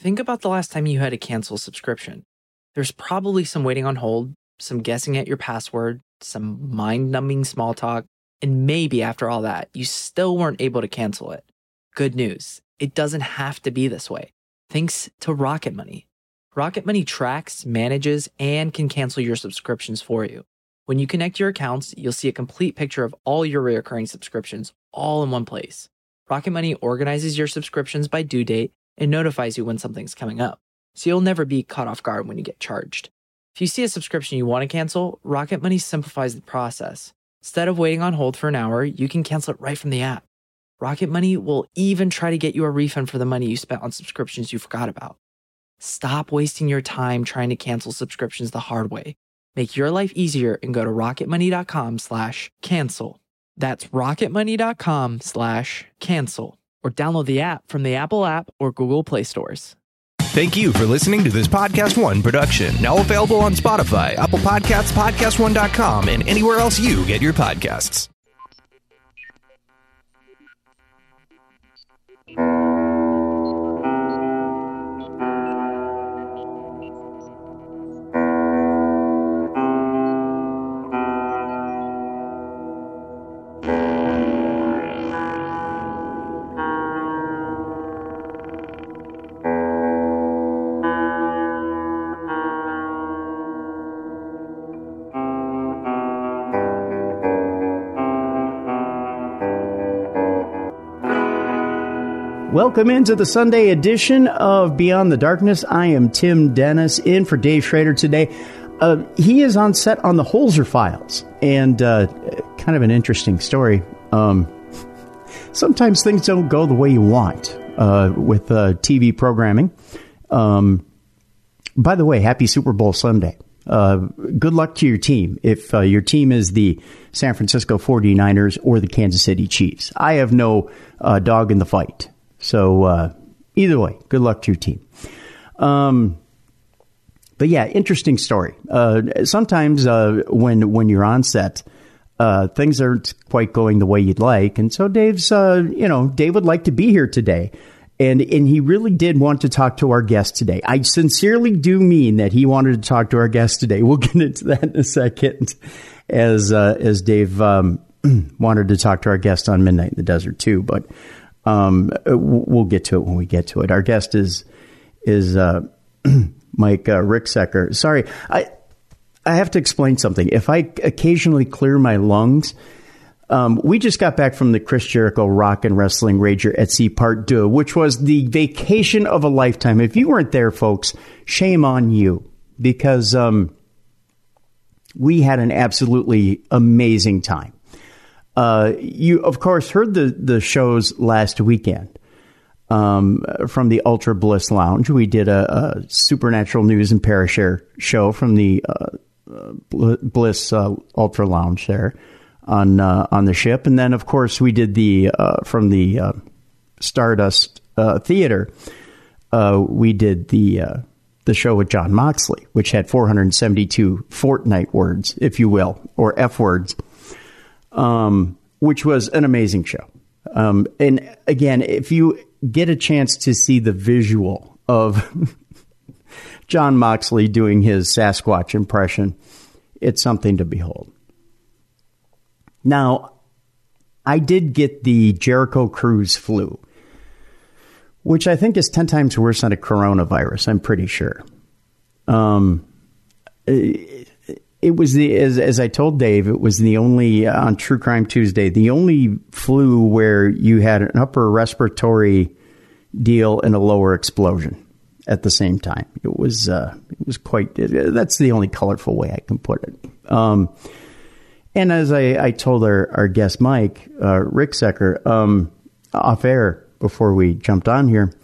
Think about the last time you had to cancel a subscription. There's probably some waiting on hold, some guessing at your password, some mind-numbing small talk, and maybe after all that, you still weren't able to cancel it. Good news, it doesn't have to be this way. Thanks to Rocket Money. Rocket Money tracks, manages, and can cancel your subscriptions for you. When you connect your accounts, you'll see a complete picture of all your recurring subscriptions all in one place. Rocket Money organizes your subscriptions by due date and notifies you when something's coming up, so you'll never be caught off guard when you get charged. If you see a subscription you want to cancel, Rocket Money simplifies the process. Instead of waiting on hold for an hour, you can cancel it right from the app. Rocket Money will even try to get you a refund for the money you spent on subscriptions you forgot about. Stop wasting your time trying to cancel subscriptions the hard way. Make your life easier and go to rocketmoney.com/cancel. That's rocketmoney.com/cancel. Or download the app from the Apple app or Google Play stores. Thank you for listening to this Podcast One production. Now available on Spotify, Apple Podcasts, PodcastOne.com, and anywhere else you get your podcasts. Welcome into the Sunday edition of Beyond the Darkness. I am Tim Dennis, in for Dave Schrader today. He is on set on the Holzer Files, and kind of an interesting story. Sometimes things don't go the way you want with TV programming. By the way, happy Super Bowl Sunday. Good luck to your team if your team is the San Francisco 49ers or the Kansas City Chiefs. I have no dog in the fight. So either way, good luck to your team. But yeah, interesting story. Sometimes when you're on set, things aren't quite going the way you'd like. And so Dave would like to be here today. And he really did want to talk to our guest today. I sincerely do mean that he wanted to talk to our guest today. We'll get into that in a second, as Dave wanted to talk to our guest on Midnight in the Desert too. But we'll get to it when we get to it. Our guest is Mike Ricksecker. Sorry, I have to explain something. If I occasionally clear my lungs, we just got back from the Chris Jericho Rock and Wrestling Rager at Sea Part 2, which was the vacation of a lifetime. If you weren't there, folks, shame on you, because we had an absolutely amazing time. You, of course, heard the shows last weekend from the Ultra Bliss Lounge. We did a Supernatural News and Parashare show from the Bliss Ultra Lounge there on the ship. And then, of course, we did from the Stardust Theater, we did the show with Jon Moxley, which had 472 Fortnite words, if you will, or F words. Which was an amazing show. And again, if you get a chance to see the visual of Jon Moxley doing his Sasquatch impression, it's something to behold. Now, I did get the Jericho Cruise flu, which I think is 10 times worse than a coronavirus, I'm pretty sure. It was as I told Dave, it was the only, on True Crime Tuesday, the only flu where you had an upper respiratory deal and a lower explosion at the same time. It was quite, that's the only colorful way I can put it. And as I told our guest, Mike, Ricksecker, off air before we jumped on here,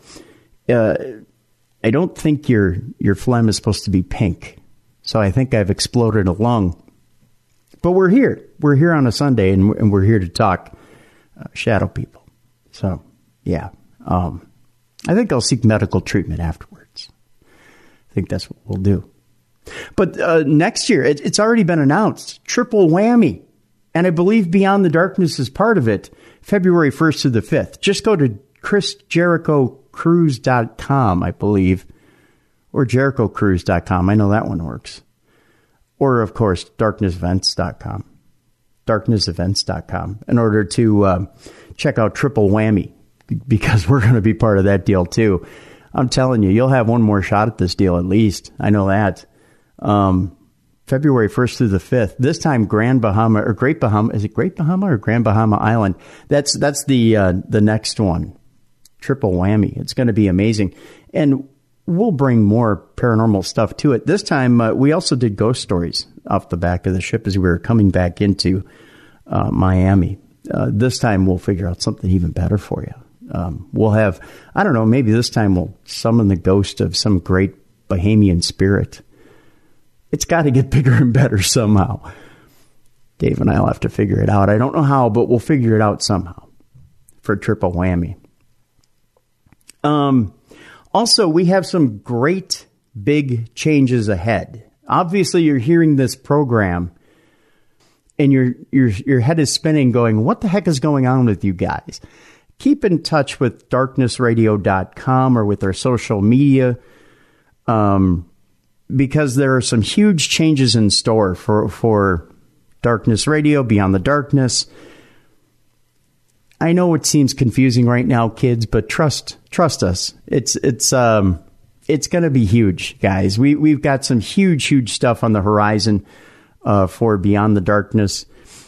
I don't think your phlegm is supposed to be pink. So I think I've exploded a lung. But we're here. We're here on a Sunday, and we're here to talk shadow people. So, yeah. I think I'll seek medical treatment afterwards. I think that's what we'll do. But next year, it's already been announced. Triple whammy. And I believe Beyond the Darkness is part of it. February 1st to the 5th. Just go to ChrisJerichoCruise.com, I believe, or JerichoCruise.com. I know that one works. Or, of course, darknessevents.com. Darknessevents.com in order to check out Triple Whammy, because we're going to be part of that deal too. I'm telling you, you'll have one more shot at this deal at least. I know that. February 1st through the 5th. This time, Grand Bahama or Great Bahama. Is it Great Bahama or Grand Bahama Island? That's the next one. Triple Whammy. It's going to be amazing. And we'll bring more paranormal stuff to it. This time, we also did ghost stories off the back of the ship as we were coming back into Miami. This time, we'll figure out something even better for you. We'll have, I don't know, maybe this time we'll summon the ghost of some great Bahamian spirit. It's got to get bigger and better somehow. Dave and I will have to figure it out. I don't know how, but we'll figure it out somehow for Triple Whammy. Also, we have some great big changes ahead. Obviously, you're hearing this program and your head is spinning going, what the heck is going on with you guys? Keep in touch with darknessradio.com or with our social media, because there are some huge changes in store for Darkness Radio, Beyond the Darkness. I know it seems confusing right now, kids, but trust us. It's going to be huge, guys. We've got some huge stuff on the horizon for Beyond the Darkness.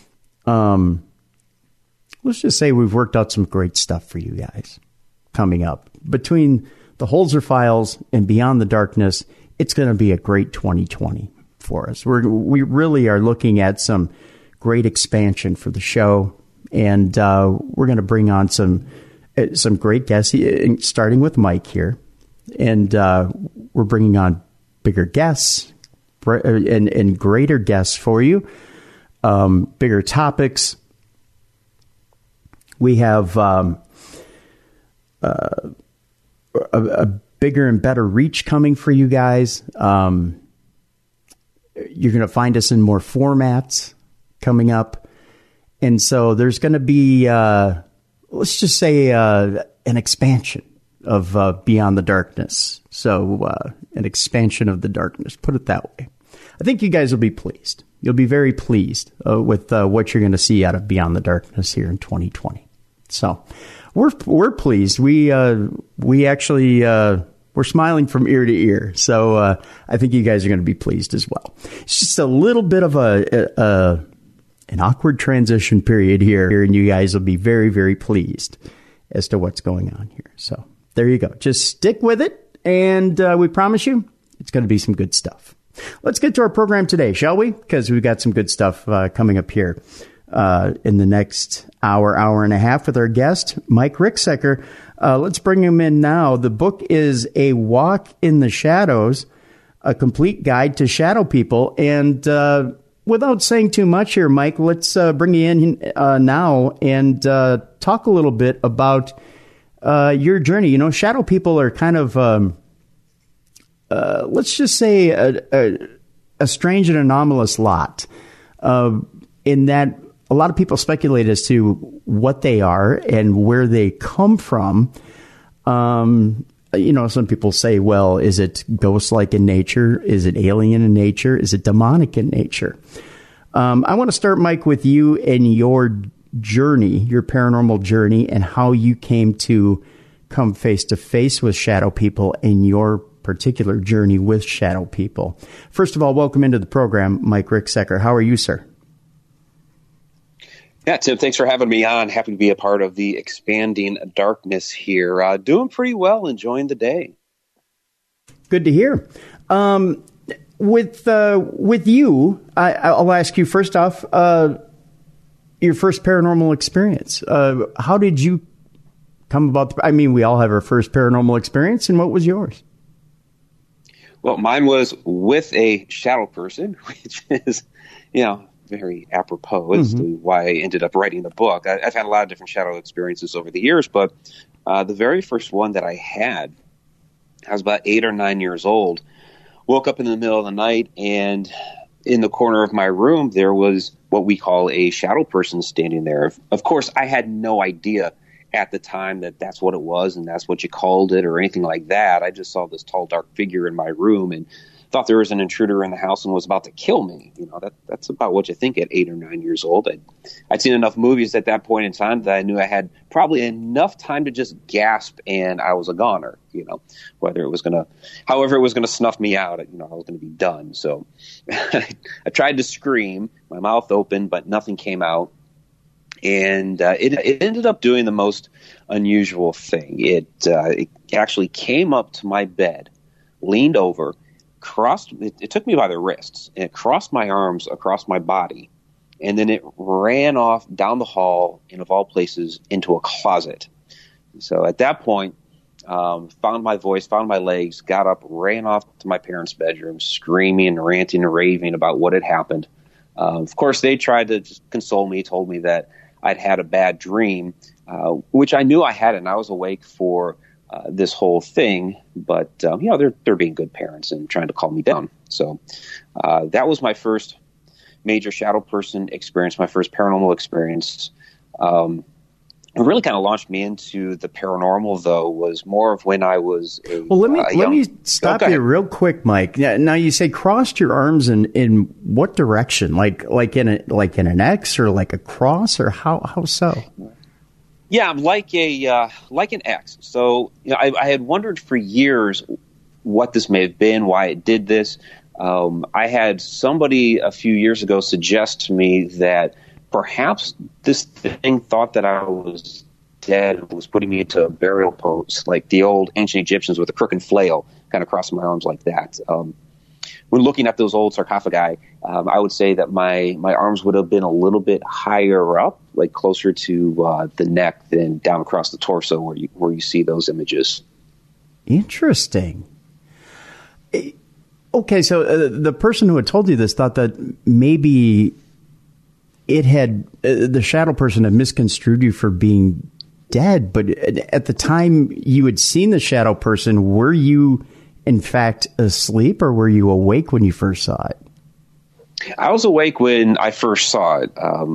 Let's just say we've worked out some great stuff for you guys coming up. Between the Holzer Files and Beyond the Darkness, it's going to be a great 2020 for us. We really are looking at some great expansion for the show, and we're going to bring on some great guests, starting with Mike here, and we're bringing on bigger guests and greater guests for you, bigger topics. We have a bigger and better reach coming for you guys. You're going to find us in more formats coming up. And so there's going to be, let's just say, an expansion of Beyond the Darkness. So an expansion of the darkness, put it that way. I think you guys will be pleased. You'll be very pleased with what you're going to see out of Beyond the Darkness here in 2020. So we're pleased. We actually we're smiling from ear to ear. So I think you guys are going to be pleased as well. It's just a little bit of an awkward transition period here, and you guys will be very, very pleased as to what's going on here. So there you go. Just stick with it, and we promise you it's going to be some good stuff. Let's get to our program today, shall we? Because we've got some good stuff coming up here in the next hour and a half with our guest, Mike Ricksecker. Let's bring him in now. The book is A Walk in the Shadows, a complete guide to shadow people. And without saying too much here, Mike, let's bring you in now and talk a little bit about your journey. You know, shadow people are kind of, let's just say, a strange and anomalous lot, in that a lot of people speculate as to what they are and where they come from. You know, some people say, well, is it ghost-like in nature? Is it alien in nature? Is it demonic in nature? I want to start, Mike, with you and your journey, your paranormal journey, and how you came to come face-to-face with shadow people in your particular journey with shadow people. First of all, welcome into the program, Mike Ricksecker. How are you, sir? Yeah, Tim, thanks for having me on. Happy to be a part of the Expanding Darkness here. Doing pretty well, enjoying the day. Good to hear. With you, I'll ask you first off, your first paranormal experience. How did you come about? I mean, we all have our first paranormal experience, and what was yours? Well, mine was with a shadow person, which is, you know, very apropos as to why I ended up writing the book. I've had a lot of different shadow experiences over the years, but the very first one that I had, I was about 8 or 9 years old, woke up in the middle of the night, and in the corner of my room, there was what we call a shadow person standing there. Of course, I had no idea at the time that that's what it was and that's what you called it or anything like that. I just saw this tall, dark figure in my room and thought there was an intruder in the house and was about to kill me. That's about what you think at 8 or 9 years old. I'd seen enough movies at that point in time that I knew I had probably enough time to just gasp and I was a goner, however it was going to snuff me out, I was going to be done. So I tried to scream, my mouth open, but nothing came out. And it ended up doing the most unusual thing. It actually came up to my bed, leaned over, it took me by the wrists, and it crossed my arms across my body, and then it ran off down the hall and, of all places, into a closet. So at that point, found my voice, found my legs, got up, ran off to my parents' bedroom, screaming, ranting, and raving about what had happened. Of course, they tried to just console me, told me that I'd had a bad dream, which I knew I hadn't. I was awake for this whole thing, but they're being good parents and trying to calm me down. So that was my first major shadow person experience, my first paranormal experience. It really kind of launched me into the paranormal, though, was more of when I was let me stop you real quick, Mike. Now you say crossed your arms in what direction? Like in an X or like a cross, or how so? Yeah, like an X. So I had wondered for years what this may have been, why it did this. I had somebody a few years ago suggest to me that perhaps this thing thought that I was dead and was putting me into a burial pose, like the old ancient Egyptians with a crook and flail, kind of crossing my arms like that. When looking at those old sarcophagi, I would say that my arms would have been a little bit higher up, like closer to the neck than down across the torso where you see those images. Interesting. Okay, so the person who had told you this thought that maybe it had the shadow person had misconstrued you for being dead, but at the time you had seen the shadow person, were you in fact asleep, or were you awake when you first saw it? I was awake when I first saw it.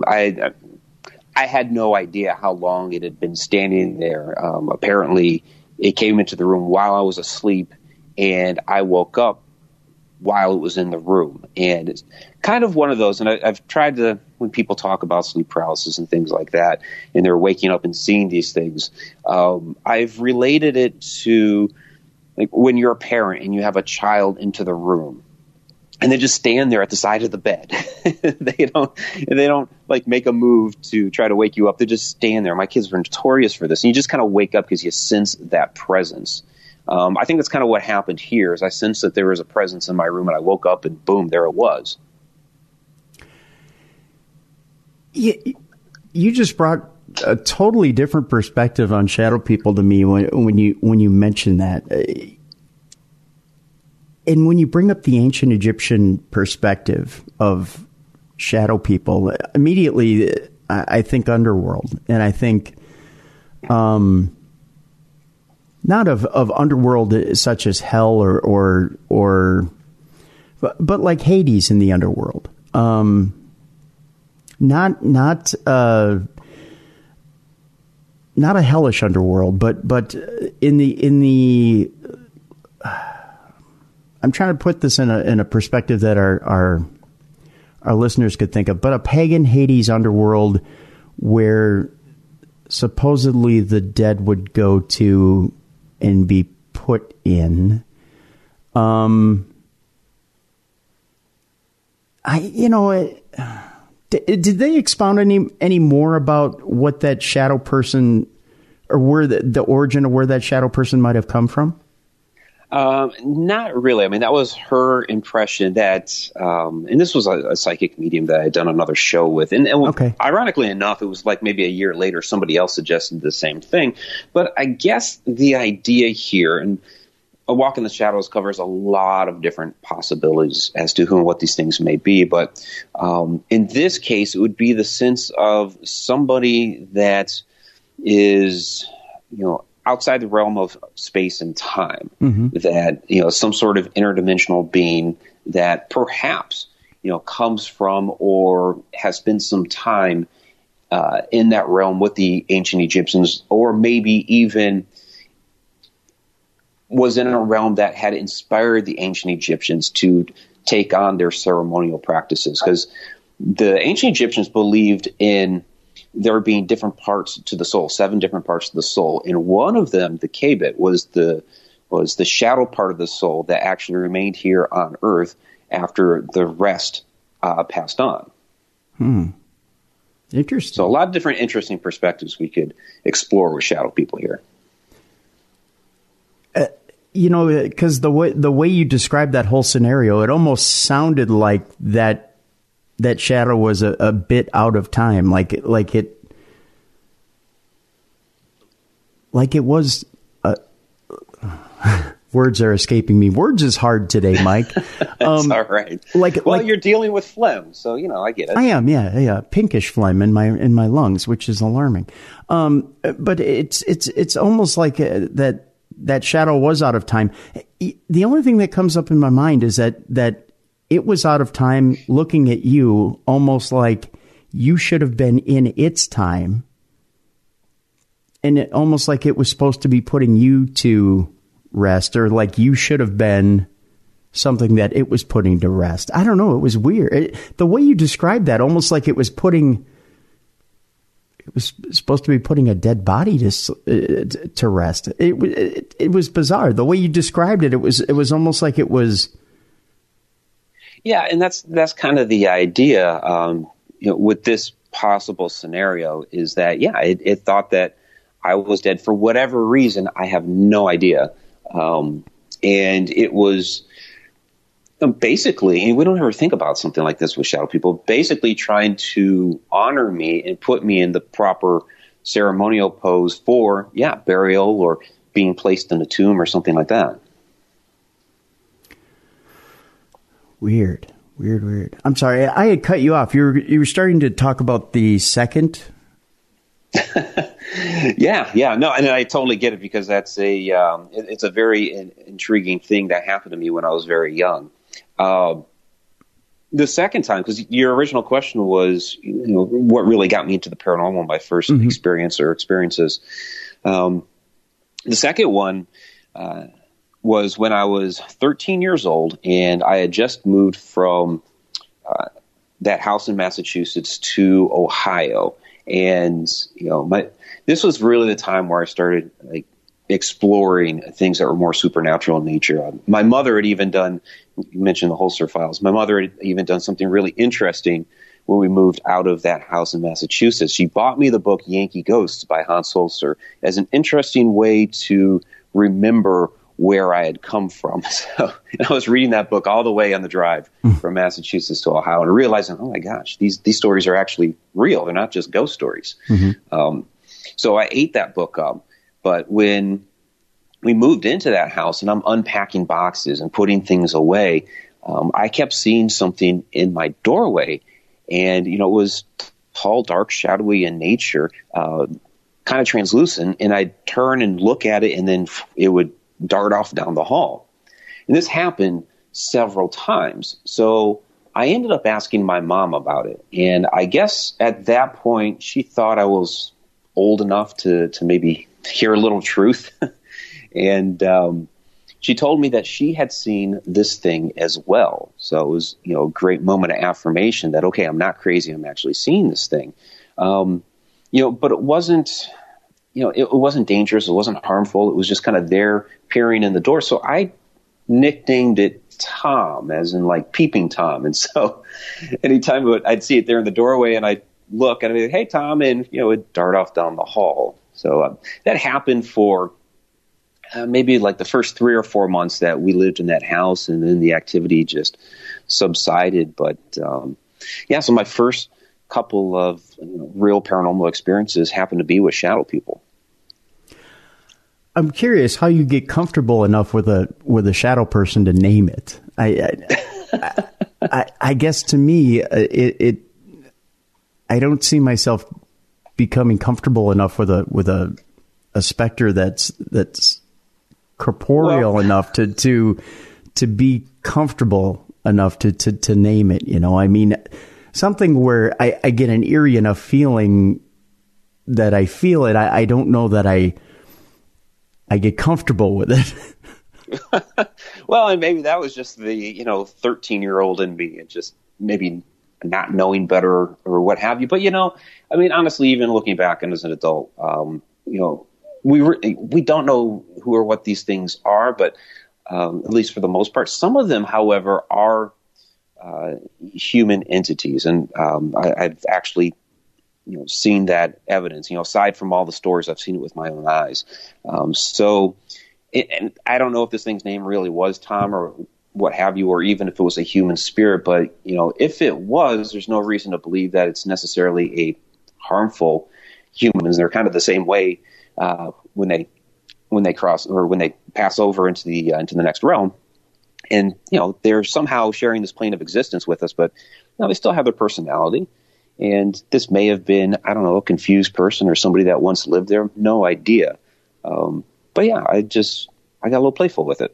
I had no idea how long it had been standing there. Apparently, it came into the room while I was asleep, and I woke up while it was in the room. And it's kind of one of those, and I've tried to, when people talk about sleep paralysis and things like that, and they're waking up and seeing these things, I've related it to like when you're a parent and you have a child into the room and they just stand there at the side of the bed. they don't like make a move to try to wake you up. They just stand there. My kids were notorious for this. And you just kind of wake up because you sense that presence. I think that's kind of what happened here is I sensed that there was a presence in my room and I woke up and boom, there it was. You just brought a totally different perspective on shadow people to me when you mention that. And when you bring up the ancient Egyptian perspective of shadow people, immediately I think underworld, and I think not of underworld such as hell or but like Hades in the underworld. Not a hellish underworld, but in the I'm trying to put this in a perspective that our listeners could think of, but a pagan Hades underworld where supposedly the dead would go to and be put in. Did they expound any more about what that shadow person, or where the origin of where that shadow person might have come from? Not really. I mean, that was her impression that, and this was a psychic medium that I had done another show with. And okay. Ironically enough, it was like maybe a year later, somebody else suggested the same thing. But I guess the idea here, and A Walk in the Shadows covers a lot of different possibilities as to who and what these things may be. But in this case, it would be the sense of somebody that is, outside the realm of space and time, that, some sort of interdimensional being that perhaps, comes from or has spent some time in that realm with the ancient Egyptians, or maybe even was in a realm that had inspired the ancient Egyptians to take on their ceremonial practices. Because the ancient Egyptians believed in there being different parts to the soul, 7 different parts to the soul. And one of them, the Kabit, was the shadow part of the soul that actually remained here on Earth after the rest passed on. Interesting. So a lot of different interesting perspectives we could explore with shadow people here. Because the way you described that whole scenario, it almost sounded like that shadow was a bit out of time, like it was. Words are escaping me. Words is hard today, Mike. That's all right. You're dealing with phlegm, so I get it. I am, yeah, pinkish phlegm in my lungs, which is alarming. But it's almost like that shadow was out of time. The only thing that comes up in my mind is that it was out of time, looking at you almost like you should have been in its time, and it almost like it was supposed to be putting you to rest, or like you should have been something that it was putting to rest. I don't know. It was weird. The way you described that, almost like it was supposed to be putting a dead body to rest. It was bizarre. The way you described it, it was almost like it was. Yeah, and that's kind of the idea. With this possible scenario, is that it thought that I was dead for whatever reason. I have no idea. And it was basically, and we don't ever think about something like this with shadow people, basically trying to honor me and put me in the proper ceremonial pose for, burial or being placed in a tomb or something like that. Weird. I'm sorry, I had cut you off. You were starting to talk about the second. No, and I totally get it, because that's it's a very intriguing thing that happened to me when I was very young. The second time, because your original question was, what really got me into the paranormal, my first experience or experiences. The second one was when I was 13 years old, and I had just moved from that house in Massachusetts to Ohio. And, this was really the time where I started exploring things that were more supernatural in nature. My mother had even done, you mentioned the Holzer Files. My mother had even done something really interesting when we moved out of that house in Massachusetts. She bought me the book Yankee Ghosts by Hans Holzer as an interesting way to remember where I had come from. So I was reading that book all the way on the drive from Massachusetts to Ohio, and realizing, oh my gosh, these stories are actually real. They're not just ghost stories. So I ate that book up. But when we moved into that house and I'm unpacking boxes and putting things away, I kept seeing something in my doorway, and it was tall, dark, shadowy in nature, kind of translucent. And I'd turn and look at it, and then it would dart off down the hall. And this happened several times. So I ended up asking my mom about it. And I guess at that point, she thought I was old enough to maybe hear a little truth. And she told me that she had seen this thing as well. So it was, a great moment of affirmation that, okay, I'm not crazy. I'm actually seeing this thing. But it wasn't, it wasn't dangerous. It wasn't harmful. It was just kind of there peering in the door. So I nicknamed it Tom, as in like peeping Tom. And so anytime I'd see it there in the doorway, and I'd look and I'd be like, hey, Tom, and, it'd dart off down the hall. So that happened for maybe like the first 3 or 4 months that we lived in that house, and then the activity just subsided. But so my first couple of real paranormal experiences happened to be with shadow people. I'm curious how you get comfortable enough with a shadow person to name it. I guess to me, I don't see myself becoming comfortable enough with a specter that's corporeal enough to be comfortable enough to name it. I mean, something where I get an eerie enough feeling that I feel it. I don't know that I get comfortable with it. Well, and maybe that was just the 13-year-old in me, and just maybe not knowing better or what have you. But I mean, honestly, even looking back and as an adult, we don't know who or what these things are, but at least for the most part, some of them, however, are human entities, and I've actually seen that evidence. Aside from all the stories, I've seen it with my own eyes. And I don't know if this thing's name really was Tom or what have you, or even if it was a human spirit. But if it was, there's no reason to believe that it's necessarily a harmful human. They're kind of the same way when they cross, or when they pass over into the next realm. And, they're somehow sharing this plane of existence with us, but they still have their personality. And this may have been, I don't know, a confused person or somebody that once lived there. No idea. But yeah, I got a little playful with it.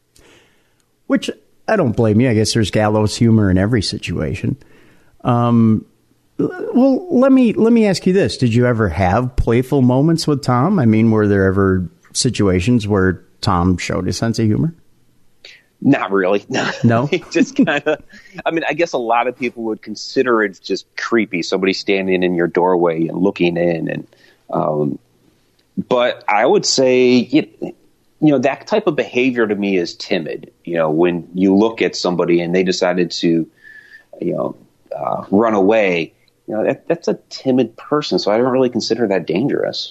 Which I don't blame you. I guess there's gallows humor in every situation. Well, let me ask you this. Did you ever have playful moments with Tom? I mean, were there ever situations where Tom showed a sense of humor? Not really. No? Just kind of, I mean, I guess a lot of people would consider it just creepy, somebody standing in your doorway and looking in. And, but I would say, that type of behavior to me is timid. When you look at somebody and they decided to, run away, that's a timid person. So I don't really consider that dangerous.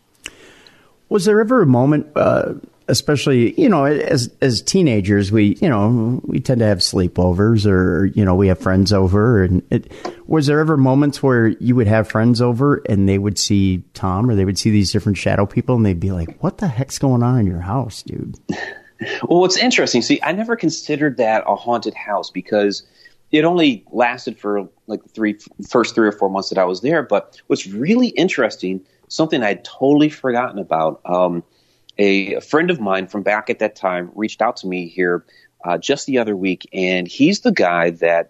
Was there ever a moment, especially, as teenagers, we tend to have sleepovers, or, we have friends over, and was there ever moments where you would have friends over and they would see Tom, or they would see these different shadow people, and they'd be like, what the heck's going on in your house, dude? Well, it's interesting. See, I never considered that a haunted house, because it only lasted for like first 3 or 4 months that I was there. But what's really interesting, something I'd totally forgotten about, a friend of mine from back at that time reached out to me here just the other week, and he's the guy that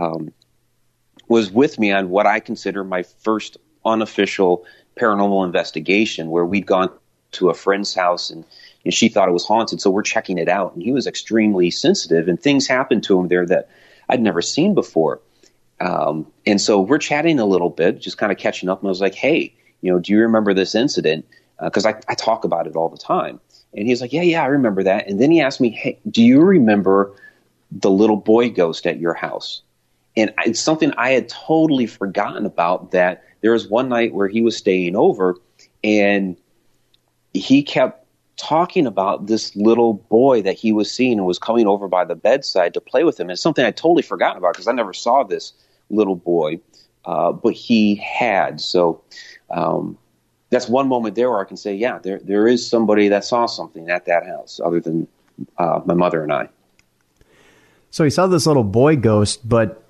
was with me on what I consider my first unofficial paranormal investigation, where we'd gone to a friend's house and she thought it was haunted, so we're checking it out. And he was extremely sensitive, and things happened to him there that I'd never seen before. And so we're chatting a little bit, just kind of catching up, and I was like, hey, do you remember this incident? Because I talk about it all the time. And he's like, yeah, I remember that. And then he asked me, hey, do you remember the little boy ghost at your house? And it's something I had totally forgotten about, that there was one night where he was staying over, and he kept talking about this little boy that he was seeing and was coming over by the bedside to play with him. And it's something I'd totally forgotten about, because I never saw this little boy, but he had. So that's one moment there where I can say, yeah, there is somebody that saw something at that house other than my mother and I. So he saw this little boy ghost, but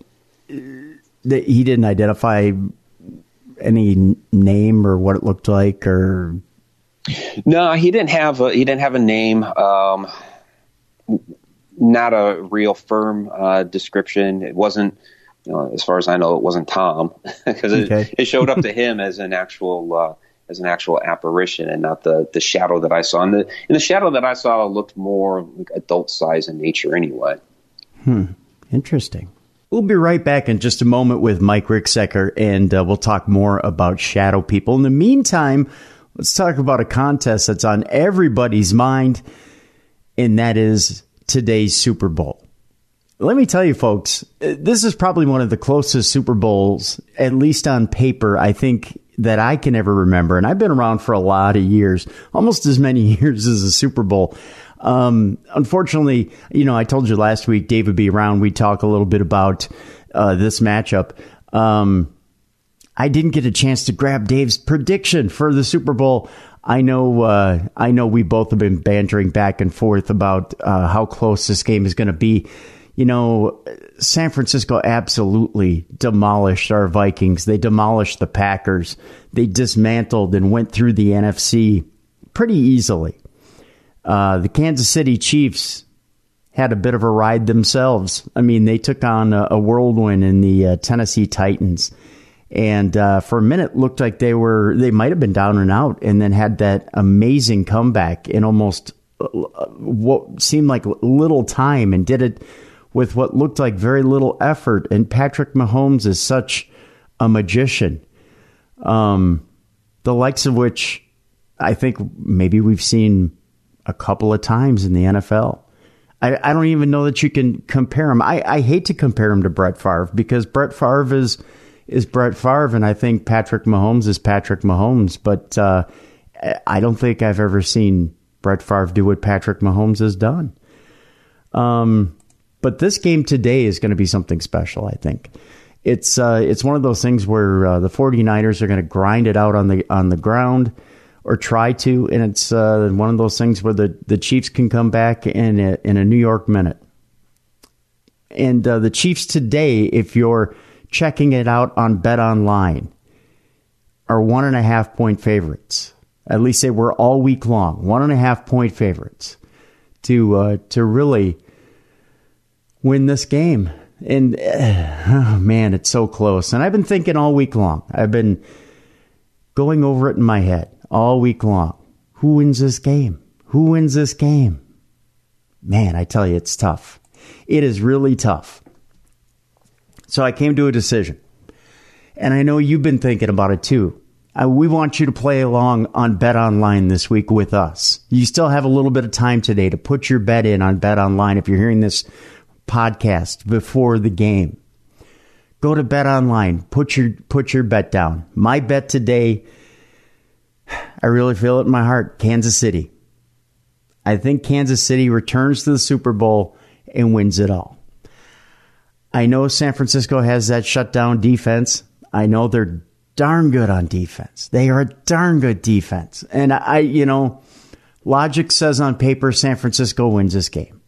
he didn't identify any name or what it looked like, or... No, he didn't have a name. Not a real firm description. It wasn't, as far as I know, it wasn't Tom, because it showed up to him as an actual apparition, and not the shadow that I saw. And the shadow that I saw looked more like adult size in nature anyway. Interesting. We'll be right back in just a moment with Mike Ricksecker, and we'll talk more about shadow people. In the meantime, let's talk about a contest that's on everybody's mind, and that is today's Super Bowl. Let me tell you, folks, this is probably one of the closest Super Bowls, at least on paper, I think, that I can ever remember. And I've been around for a lot of years, almost as many years as a Super Bowl. Unfortunately, I told you last week, Dave would be around. We'd talk a little bit about this matchup. I didn't get a chance to grab Dave's prediction for the Super Bowl. I know we both have been bantering back and forth about how close this game is going to be. San Francisco absolutely demolished our Vikings. They demolished the Packers. They dismantled and went through the NFC pretty easily. The Kansas City Chiefs had a bit of a ride themselves. I mean, they took on a whirlwind in the Tennessee Titans. And for a minute, looked like they might have been down and out, and then had that amazing comeback in almost what seemed like little time, and did it with what looked like very little effort. And Patrick Mahomes is such a magician, the likes of which I think maybe we've seen a couple of times in the NFL. I don't even know that you can compare him. I hate to compare him to Brett Favre, because Brett Favre is Brett Favre, and I think Patrick Mahomes is Patrick Mahomes. But I don't think I've ever seen Brett Favre do what Patrick Mahomes has done. But this game today is going to be something special, I think. It's one of those things where the 49ers are going to grind it out on the ground, or try to, and it's one of those things where the Chiefs can come back in a New York minute. And the Chiefs today, if you're checking it out on BetOnline, are 1.5 point favorites. At least they were all week long. 1.5 point favorites to really win this game. And oh man, it's so close. And I've been thinking all week long. I've been going over it in my head all week long. Who wins this game? Who wins this game? Man, I tell you, it's tough. It is really tough. So I came to a decision. And I know you've been thinking about it too. We want you to play along on BetOnline this week with us. You still have a little bit of time today to put your bet in on BetOnline if you're hearing this podcast before the game. Go to BetOnline. Put your bet down. My bet today, I really feel it in my heart. Kansas City. I think Kansas City returns to the Super Bowl and wins it all. I know San Francisco has that shutdown defense. I know they're darn good on defense. They are a darn good defense. And logic says on paper San Francisco wins this game.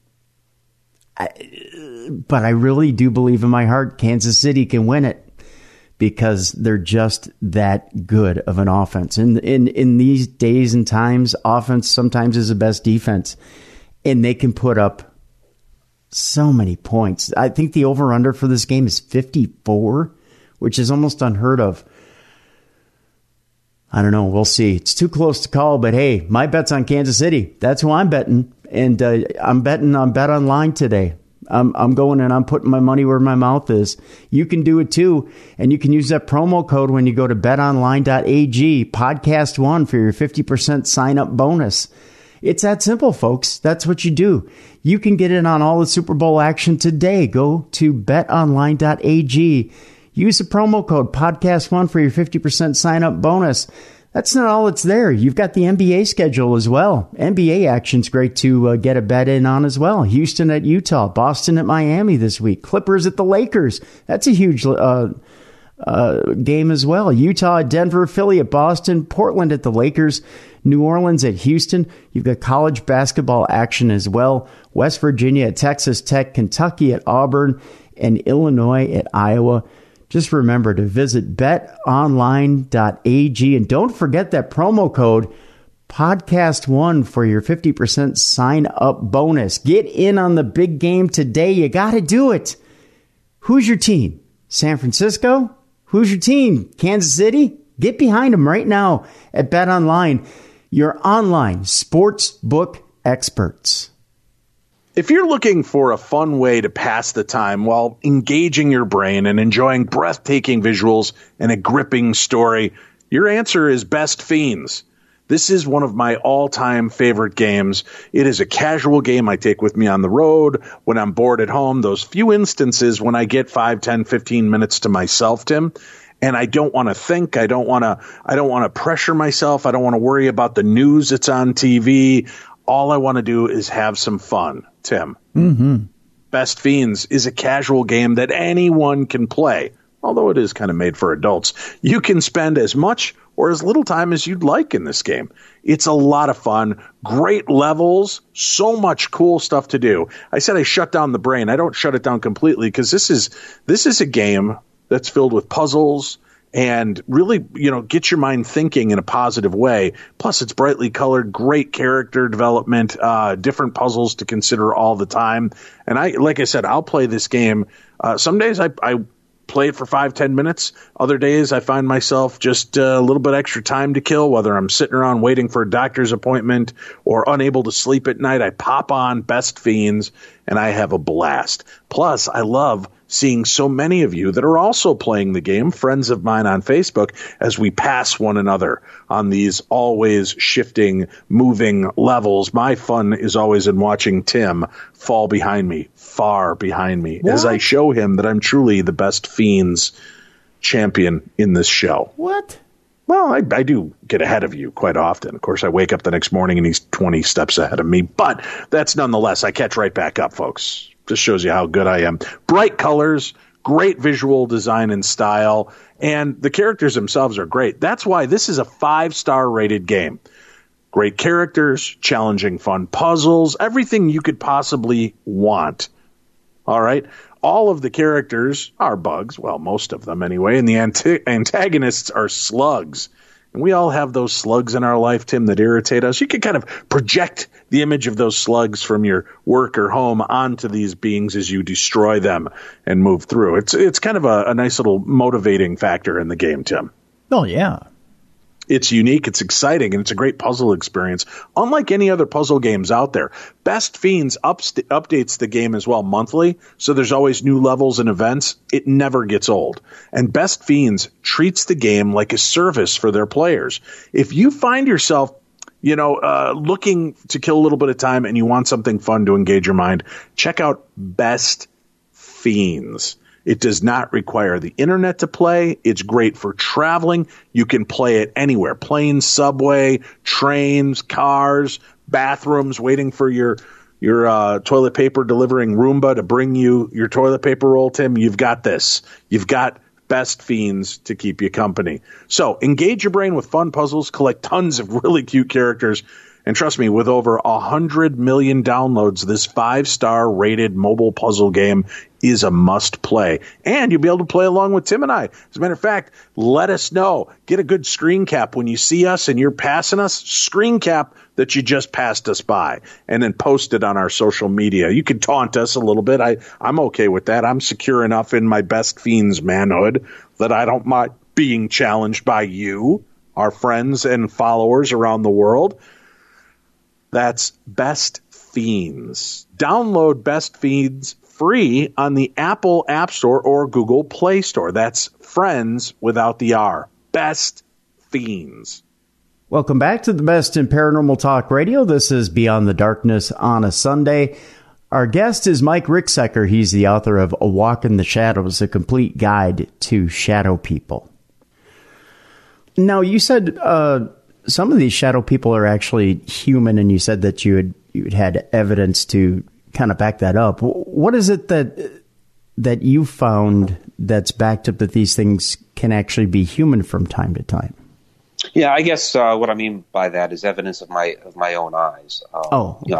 But I really do believe in my heart Kansas City can win it, because they're just that good of an offense. In these days and times, offense sometimes is the best defense. And they can put up so many points. I think the over-under for this game is 54, which is almost unheard of. I don't know. We'll see. It's too close to call, but hey, my bet's on Kansas City. That's who I'm betting. And I'm betting on BetOnline today. I'm going and I'm putting my money where my mouth is. You can do it too. And you can use that promo code when you go to betonline.ag, podcast1 for your 50% sign up bonus. It's that simple, folks. That's what you do. You can get in on all the Super Bowl action today. Go to betonline.ag. Use the promo code podcast1 for your 50% sign up bonus. That's not all that's there. You've got the NBA schedule as well. NBA action's great to get a bet in on as well. Houston at Utah, Boston at Miami this week, Clippers at the Lakers. That's a huge game as well. Utah at Denver, Philly at Boston, Portland at the Lakers, New Orleans at Houston. You've got college basketball action as well. West Virginia at Texas Tech, Kentucky at Auburn, and Illinois at Iowa. Just remember to visit betonline.ag, and don't forget that promo code podcast1 for your 50% sign up bonus. Get in on the big game today. You got to do it. Who's your team? San Francisco? Who's your team? Kansas City? Get behind them right now at BetOnline, your online sports book experts. If you're looking for a fun way to pass the time while engaging your brain and enjoying breathtaking visuals and a gripping story, your answer is Best Fiends. This is one of my all-time favorite games. It is a casual game I take with me on the road, when I'm bored at home, those few instances when I get 5, 10, 15 minutes to myself, Tim, and I don't want to think. I don't want to pressure myself. I don't want to worry about the news that's on TV. All I want to do is have some fun, Tim. Mm-hmm. Best Fiends is a casual game that anyone can play, although it is kind of made for adults. You can spend as much or as little time as you'd like in this game. It's a lot of fun, great levels, so much cool stuff to do. I said I shut down the brain. I don't shut it down completely, because this is a game that's filled with puzzles and really, get your mind thinking in a positive way. Plus, it's brightly colored, great character development, different puzzles to consider all the time. And like I said, I'll play this game. Some days I play it for 5-10 minutes. Other days I find myself just a little bit extra time to kill, whether I'm sitting around waiting for a doctor's appointment or unable to sleep at night. I pop on Best Fiends and I have a blast. Plus, I love seeing so many of you that are also playing the game, friends of mine on Facebook, as we pass one another on these always shifting, moving levels. My fun is always in watching Tim fall behind me, far behind me, as I show him that I'm truly the Best Fiends champion in this show. What? Well, I do get ahead of you quite often. Of course, I wake up the next morning and he's 20 steps ahead of me, but that's nonetheless, I catch right back up, folks. Just shows you how good I am. Bright colors, great visual design and style, and the characters themselves are great. That's why this is a 5-star rated game. Great characters, challenging fun puzzles, everything you could possibly want. All right? All of the characters are bugs, well, most of them anyway, and the antagonists are slugs. And we all have those slugs in our life, Tim, that irritate us. You can kind of project the image of those slugs from your work or home onto these beings as you destroy them and move through. It's kind of a nice little motivating factor in the game, Tim. Oh, yeah. It's unique, it's exciting, and it's a great puzzle experience. Unlike any other puzzle games out there, Best Fiends updates the game as well monthly, so there's always new levels and events. It never gets old. And Best Fiends treats the game like a service for their players. If you find yourself looking to kill a little bit of time and you want something fun to engage your mind, check out Best Fiends. It does not require the internet to play. It's great for traveling. You can play it anywhere. Planes, subway, trains, cars, bathrooms, waiting for your toilet paper delivering Roomba to bring you your toilet paper roll, Tim. You've got this. You've got Best Fiends to keep you company. So engage your brain with fun puzzles, collect tons of really cute characters, and trust me, with over 100 million downloads, this 5-star rated mobile puzzle game is a must play. And you'll be able to play along with Tim and I. As a matter of fact, let us know. Get a good screen cap when you see us and you're passing us. Screen cap that you just passed us by and then post it on our social media. You can taunt us a little bit. I'm okay with that. I'm secure enough in my Best Fiends manhood that I don't mind being challenged by you, our friends and followers around the world. That's Best Fiends. Download Best Fiends free on the Apple App Store or Google Play Store. That's friends without the R. Best Fiends. Welcome back to the best in paranormal talk radio. This is Beyond the Darkness on a Sunday. Our guest is Mike Ricksecker. He's the author of A Walk in the Shadows, a complete guide to shadow people. Now, you said some of these shadow people are actually human, and you said that you had evidence to kind of back that up. What is it that you found that's backed up that these things can actually be human from time to time? Yeah, I guess what I mean by that is evidence of my own eyes. Okay.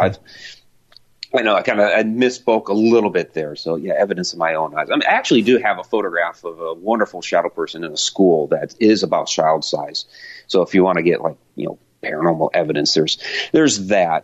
I know I misspoke a little bit there. So yeah, evidence of my own eyes. I actually do have a photograph of a wonderful shadow person in a school that is about child size. So if you want to get paranormal evidence, there's that.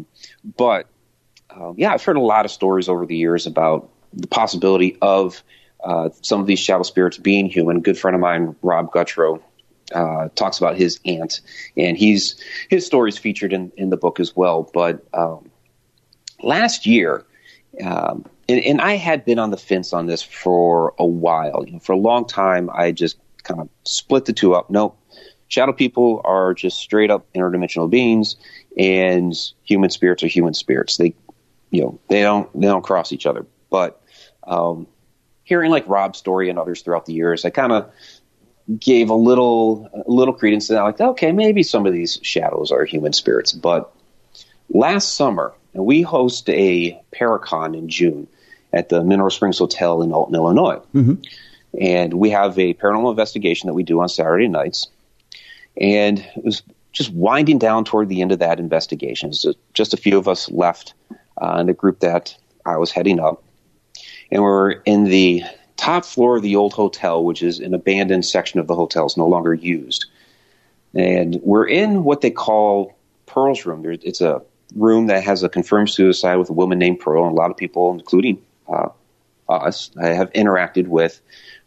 I've heard a lot of stories over the years about the possibility of some of these shadow spirits being human. A good friend of mine, Rob Guttrow, talks about his aunt, and his story's featured in the book as well. But last year, and I had been on the fence on this for a while. For a long time, I just kind of split the two up. Nope. Shadow people are just straight up interdimensional beings, and human spirits are human spirits. They don't cross each other. But hearing like Rob's story and others throughout the years, I kind of gave a little credence to that. Like, okay, maybe some of these shadows are human spirits. But last summer, we host a Paracon in June at the Mineral Springs Hotel in Alton, Illinois. Mm-hmm. And we have a paranormal investigation that we do on Saturday nights. And it was just winding down toward the end of that investigation. So just a few of us left in the group that I was heading up. And we're in the top floor of the old hotel, which is an abandoned section of the hotel. It's no longer used. And we're in what they call Pearl's room. It's a room that has a confirmed suicide with a woman named Pearl. And a lot of people, including us, I have interacted with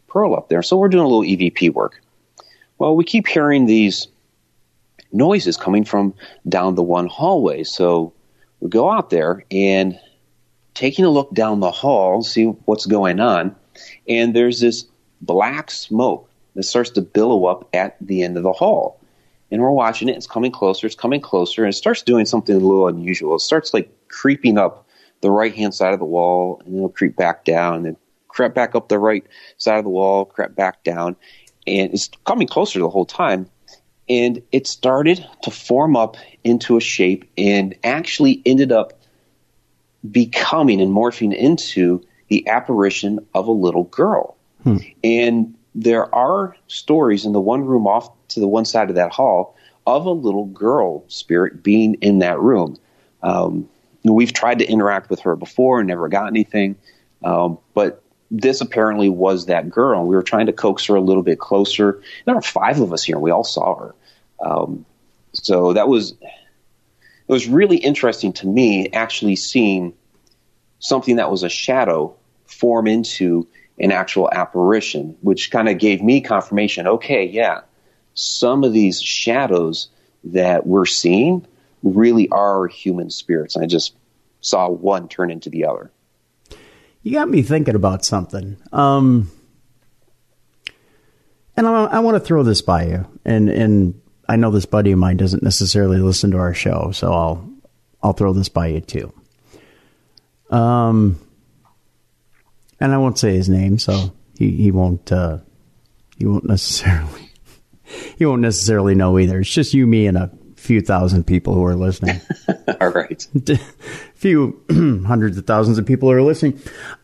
Pearl up there. So we're doing a little EVP work. Well, we keep hearing these noises coming from down the one hallway. So we go out there and taking a look down the hall, see what's going on. And there's this black smoke that starts to billow up at the end of the hall. And we're watching it. It's coming closer. And it starts doing something a little unusual. It starts like creeping up the right-hand side of the wall, and it'll creep back down, and then creep back up the right side of the wall, creep back down. And it's coming closer the whole time. And it started to form up into a shape and actually ended up becoming and morphing into the apparition of a little girl. And there are stories in the one room off to the one side of that hall of a little girl spirit being in that room. We've tried to interact with her before and never got anything. But this apparently was that girl. We were trying to coax her a little bit closer. There were 5 of us here, and we all saw her. So it was really interesting to me actually seeing something that was a shadow form into an actual apparition, which kind of gave me confirmation. Okay, yeah, some of these shadows that we're seeing really are human spirits. And I just saw one turn into the other. You got me thinking about something. And I want to throw this by you. And I know this buddy of mine doesn't necessarily listen to our show, so I'll throw this by you too. And I won't say his name, so he won't necessarily know either. It's just you, me, and a few thousand people who are listening. All right. A few hundreds of thousands of people are listening.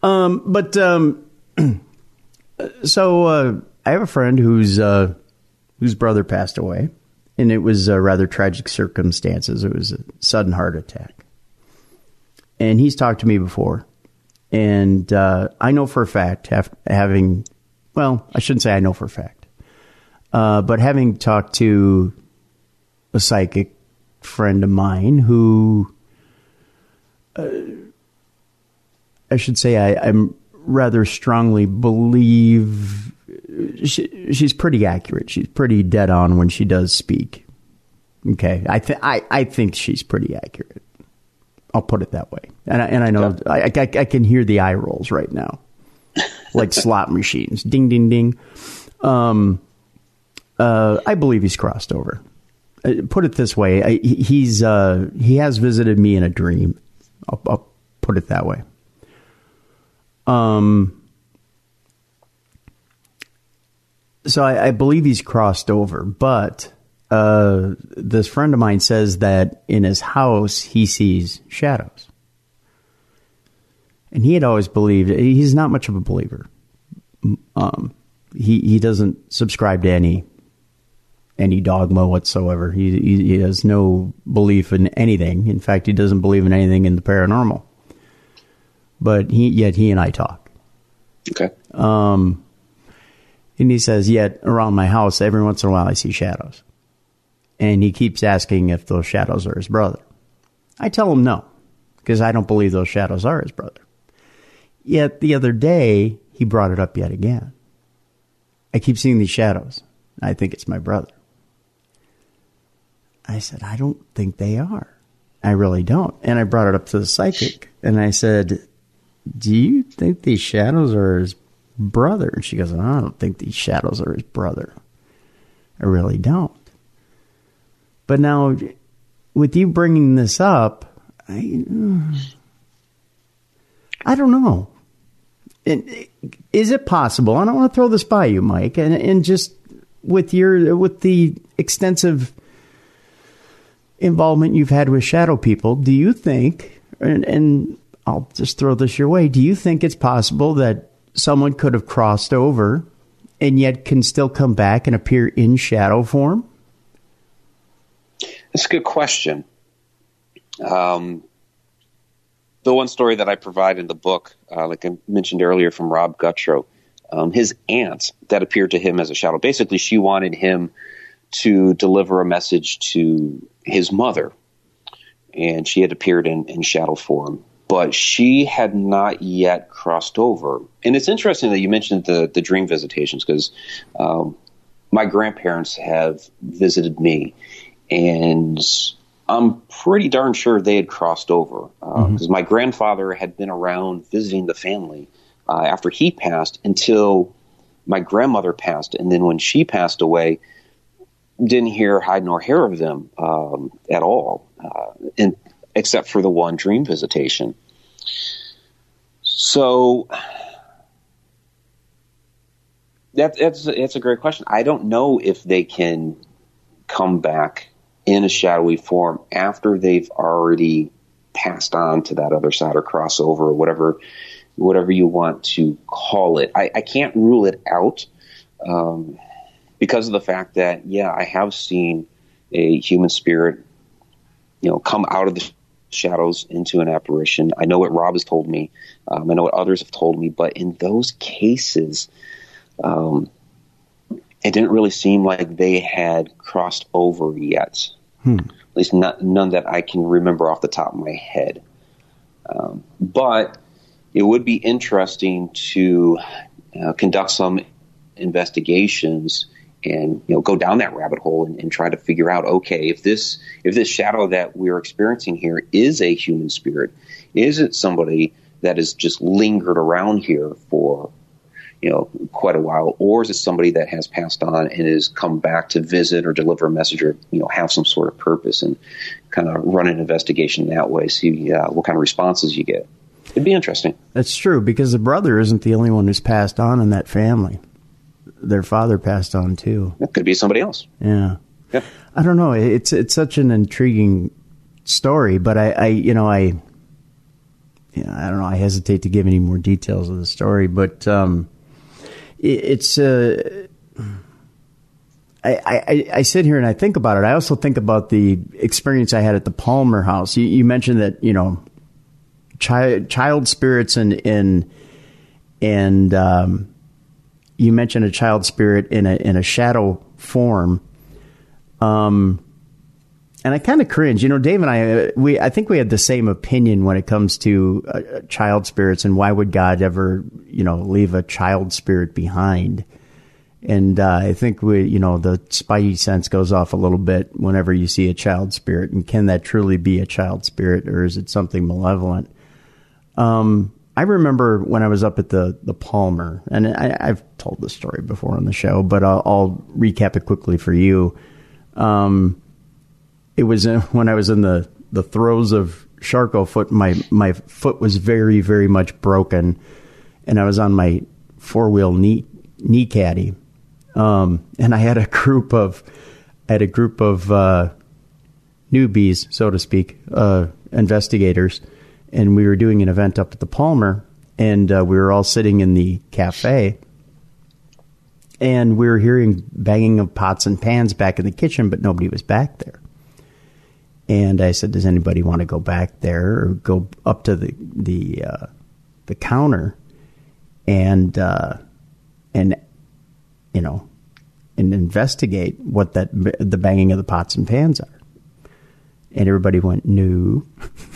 So I have a friend whose brother passed away, and it was rather tragic circumstances. It was a sudden heart attack. And he's talked to me before. And I know for a fact, I shouldn't say I know for a fact, but having talked to a psychic friend of mine who, I should say I'm rather strongly believe she's pretty accurate. She's pretty dead on when she does speak. Okay. I think she's pretty accurate. I'll put it that way. And I know I can hear the eye rolls right now, like slot machines. Ding, ding, ding. I believe he's crossed over. Put it this way. He has visited me in a dream. I'll put it that way. So I believe he's crossed over, but this friend of mine says that in his house he sees shadows. And he had always believed, he's not much of a believer. He doesn't subscribe to any dogma whatsoever. He has no belief in anything. In fact, he doesn't believe in anything in the paranormal. But he and I talk. Okay. And he says, yet around my house, every once in a while I see shadows. And he keeps asking if those shadows are his brother. I tell him no, because I don't believe those shadows are his brother. Yet the other day, he brought it up yet again. I keep seeing these shadows. I think it's my brother. I said, I don't think they are. I really don't. And I brought it up to the psychic. And I said, do you think these shadows are his brother? And she goes, I don't think these shadows are his brother. I really don't. But now, with you bringing this up, I don't know. Is it possible? I don't want to throw this by you, Mike, and just with the extensive involvement you've had with shadow people, do you think, and I'll just throw this your way, do you think it's possible that someone could have crossed over and yet can still come back and appear in shadow form? That's a good question. The one story that I provide in the book, like I mentioned earlier from Rob Guttrow, his aunt that appeared to him as a shadow, basically she wanted him to deliver a message to his mother, and she had appeared in shadow form. but she had not yet crossed over. And it's interesting that you mentioned the dream visitations, because my grandparents have visited me, and I'm pretty darn sure they had crossed over, because my grandfather had been around visiting the family after he passed until my grandmother passed. And then when she passed away, didn't hear hide nor hair of them at all, except for the one dream visitation. So that's a great question. I don't know if they can come back in a shadowy form after they've already passed on to that other side, or crossover, or whatever you want to call it. I can't rule it out because of the fact that, I have seen a human spirit, come out of the shadows into an apparition. I know what Rob has told me. I know what others have told me, but in those cases, it didn't really seem like they had crossed over yet. At least none that I can remember off the top of my head. But it would be interesting to conduct some investigations and go down that rabbit hole and try to figure out, okay, if this shadow that we're experiencing here is a human spirit, is it somebody that has just lingered around here for quite a while, or is it somebody that has passed on and has come back to visit or deliver a message, or have some sort of purpose, and kind of run an investigation that way, see what kind of responses you get. It'd be interesting. That's true, because the brother isn't the only one who's passed on in that family. Their father passed on too. It could be somebody else. Yeah. I don't know. It's such an intriguing story, but I don't know. I hesitate to give any more details of the story, but it's. I sit here and I think about it. I also think about the experience I had at the Palmer house. You mentioned that child spirits and you mentioned a child spirit in a shadow form. And I kind of cringe. Dave and I think we had the same opinion when it comes to child spirits, and why would God ever, leave a child spirit behind? And I think the spidey sense goes off a little bit whenever you see a child spirit. And can that truly be a child spirit, or is it something malevolent? I remember when I was up at the Palmer, and I've told this story before on the show, but I'll recap it quickly for you. It was when I was in the throes of Charcot foot. My foot was very, very much broken, and I was on my 4-wheel knee caddy. And I had a group of newbies, so to speak, investigators, and we were doing an event up at the Palmer, and we were all sitting in the cafe, and we were hearing banging of pots and pans back in the kitchen, but nobody was back there. And I said, "Does anybody want to go back there or go up to the counter and investigate what the banging of the pots and pans are?" And everybody went, "No."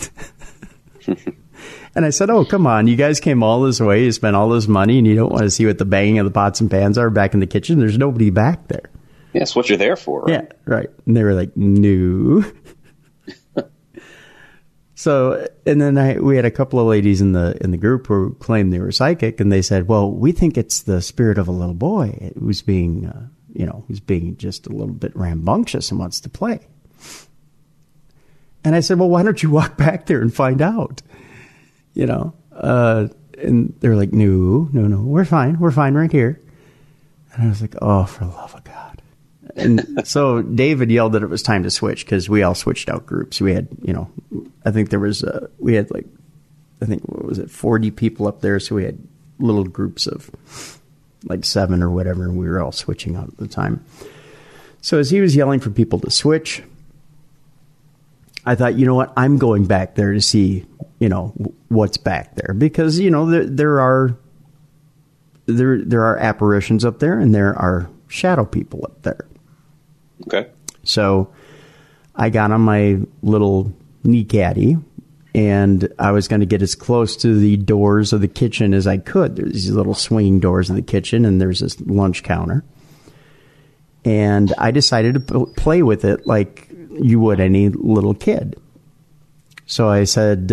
And I said, "Oh, come on. You guys came all this way. You spent all this money, and you don't want to see what the banging of the pots and pans are back in the kitchen? There's nobody back there." Yeah, that's what you're there for. Right? Yeah, right. And they were like, "No." So, and then we had a couple of ladies in the group who claimed they were psychic, and they said, "Well, we think it's the spirit of a little boy who's being, who's being just a little bit rambunctious and wants to play." And I said, "Well, why don't you walk back there and find out?" And they're like, no, we're fine right here. And I was like, "Oh, for the love of God." And so David yelled that it was time to switch, because we all switched out groups. We had, I think there was, we had 40 people up there. So we had little groups of like 7 or whatever, and we were all switching out at the time. So as he was yelling for people to switch, I thought, you know what, I'm going back there to see, what's back there, because, there are apparitions up there, and there are shadow people up there. Okay. So I got on my little knee caddy, and I was going to get as close to the doors of the kitchen as I could. There's these little swinging doors of the kitchen, and there's this lunch counter. And I decided to play with it like you would any little kid. So I said,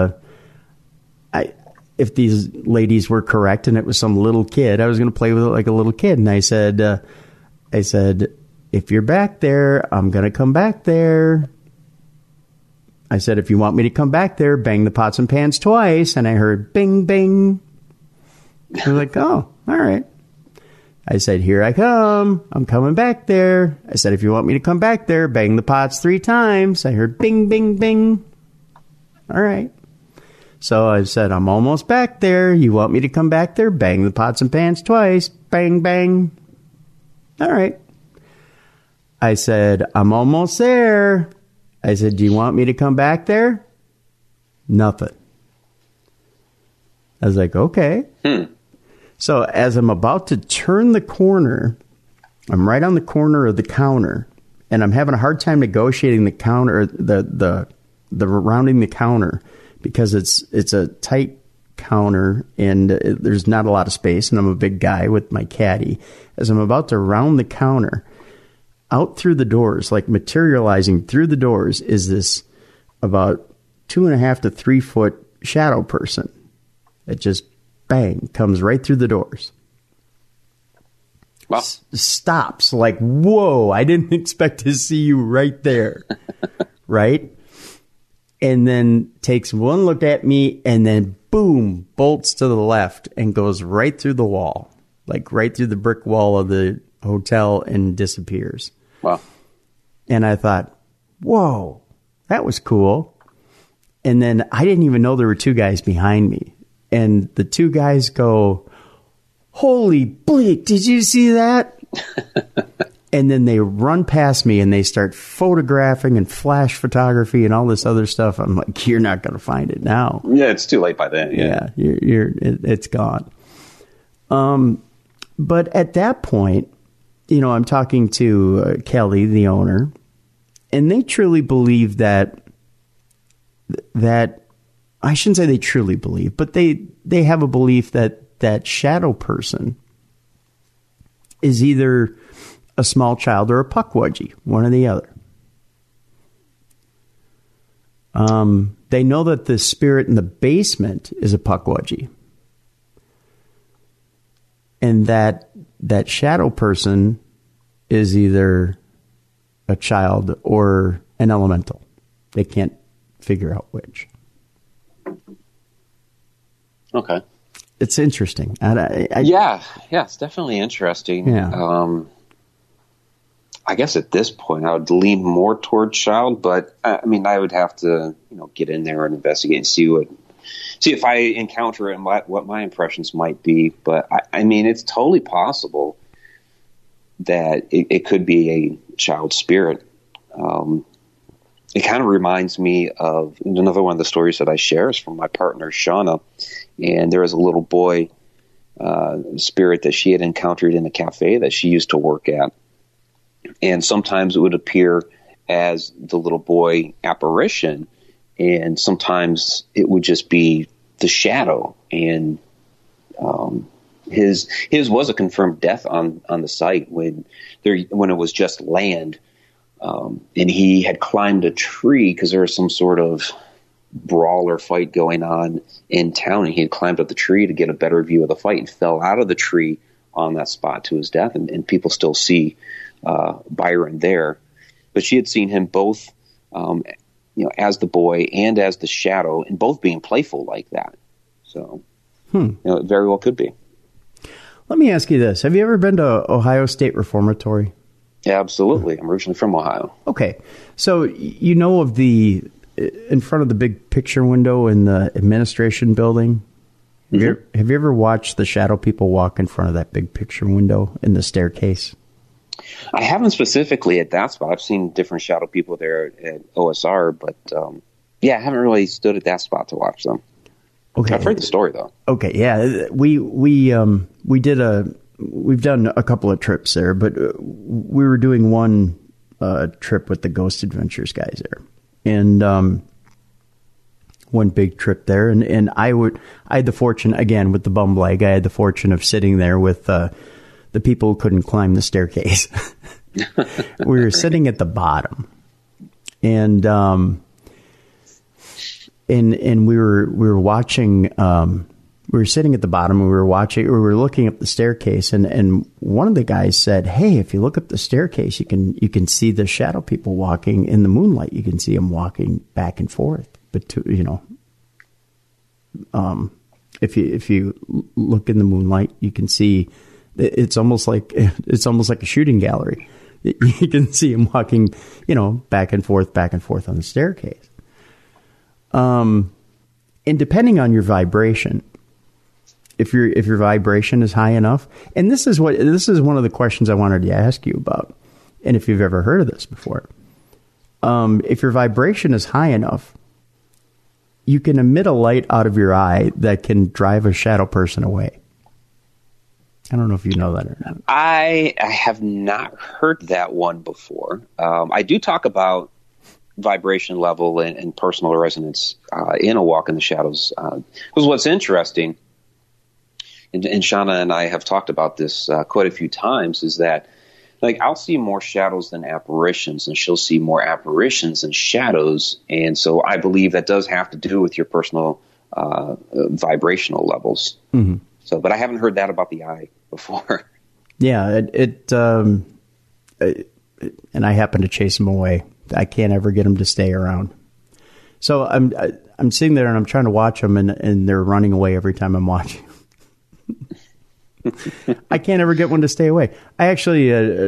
if these ladies were correct and it was some little kid, I was going to play with it like a little kid. And I said, if you're back there, I'm going to come back there. I said, if you want me to come back there, bang the pots and pans twice. And I heard bing, bing. I was like, oh, all right. I said, here I come. I'm coming back there. I said, if you want me to come back there, bang the pots 3 times. I heard bing, bing, bing. All right. So I said, I'm almost back there. You want me to come back there? Bang the pots and pans twice. Bang, bang. All right. I said, I'm almost there. I said, do you want me to come back there? Nothing. I was like, okay. So as I'm about to turn the corner, I'm right on the corner of the counter, and I'm having a hard time negotiating the counter, the rounding the counter, because it's a tight counter and there's not a lot of space, and I'm a big guy with my caddy. As I'm about to round the counter, out through the doors, like materializing through the doors, is this about 2.5 to 3 foot shadow person that just bang comes right through the doors. Wow. Stops like, whoa, I didn't expect to see you right there. Right? And then takes one look at me and then boom, bolts to the left and goes right through the wall, like right through the brick wall of the hotel, and disappears. Wow. And I thought, whoa, that was cool. And then I didn't even know there were 2 guys behind me. And the 2 guys go, holy bleak, did you see that? And then they run past me and they start photographing and flash photography and all this other stuff. I'm like, you're not going to find it now. Yeah, it's too late by then. Yeah, it's gone. But at that point, I'm talking to Kelly, the owner, and they truly believe that I shouldn't say they truly believe, but they have a belief that shadow person is either a small child or a puckwudgie, one or the other. They know that the spirit in the basement is a puckwudgie, and that shadow person is either a child or an elemental. They can't figure out which. Okay. It's interesting. Yeah, it's definitely interesting. Yeah. I guess at this point I would lean more toward child, but I would have to, get in there and investigate and see if I encounter it and what my impressions might be. But it's totally possible that it could be a child spirit. It kind of reminds me of another one of the stories that I share is from my partner, Shauna. And there was a little boy spirit that she had encountered in a cafe that she used to work at. And sometimes it would appear as the little boy apparition, and sometimes it would just be the shadow. And his was a confirmed death on the site when it was just land. And he had climbed a tree because there was some sort of brawl or fight going on in town, and he had climbed up the tree to get a better view of the fight and fell out of the tree on that spot to his death. And people still see Byron there. But she had seen him both, as the boy and as the shadow, and both being playful like that. So, it very well could be. Let me ask you this. Have you ever been to Ohio State Reformatory? Yeah, absolutely. I'm originally from Ohio. Okay. So you know of in front of the big picture window in the administration building? Mm-hmm. Have you ever watched the shadow people walk in front of that big picture window in the staircase? I haven't specifically at that spot. I've seen different shadow people there at OSR, but I haven't really stood at that spot to watch them. Okay. I've heard the story though. Okay, yeah, we've done a couple of trips there, but we were doing one one big trip there, and I had the fortune, again, with the bum leg, I had the fortune of sitting there with the people who couldn't climb the staircase. We were sitting at the bottom, and we were watching. We were sitting at the bottom, and we were looking up the staircase, and one of the guys said, "Hey, if you look up the staircase, you can see the shadow people walking in the moonlight. You can see them walking back and forth. But if you look in the moonlight, you can see it's almost like a shooting gallery. You can see them walking, back and forth on the staircase. And depending on your vibration, if your vibration is high enough, and this is one of the questions I wanted to ask you about, and if you've ever heard of this before, if your vibration is high enough, you can emit a light out of your eye that can drive a shadow person away. I don't know if you know that or not. I have not heard that one before. I do talk about vibration level and personal resonance in A Walk in the Shadows. Because what's interesting, and Shauna and I have talked about this quite a few times, is that I'll see more shadows than apparitions, and she'll see more apparitions than shadows. And so I believe that does have to do with your personal vibrational levels. Mm-hmm. So, but I haven't heard that about the eye before. Yeah, and I happen to chase them away. I can't ever get them to stay around. So I'm sitting there and I'm trying to watch them, and they're running away every time I'm watching. I can't ever get one to stay away. I actually,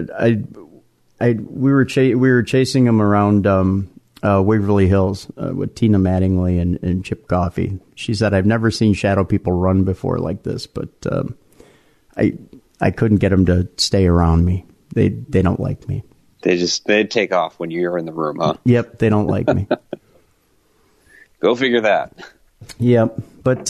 we were chasing them around Waverly Hills with Tina Mattingly and Chip Coffey. She said, "I've never seen shadow people run before like this, but I couldn't get them to stay around me. They don't like me. They'd take off when you're in the room, huh? Yep, they don't like me. Go figure that. Yep, but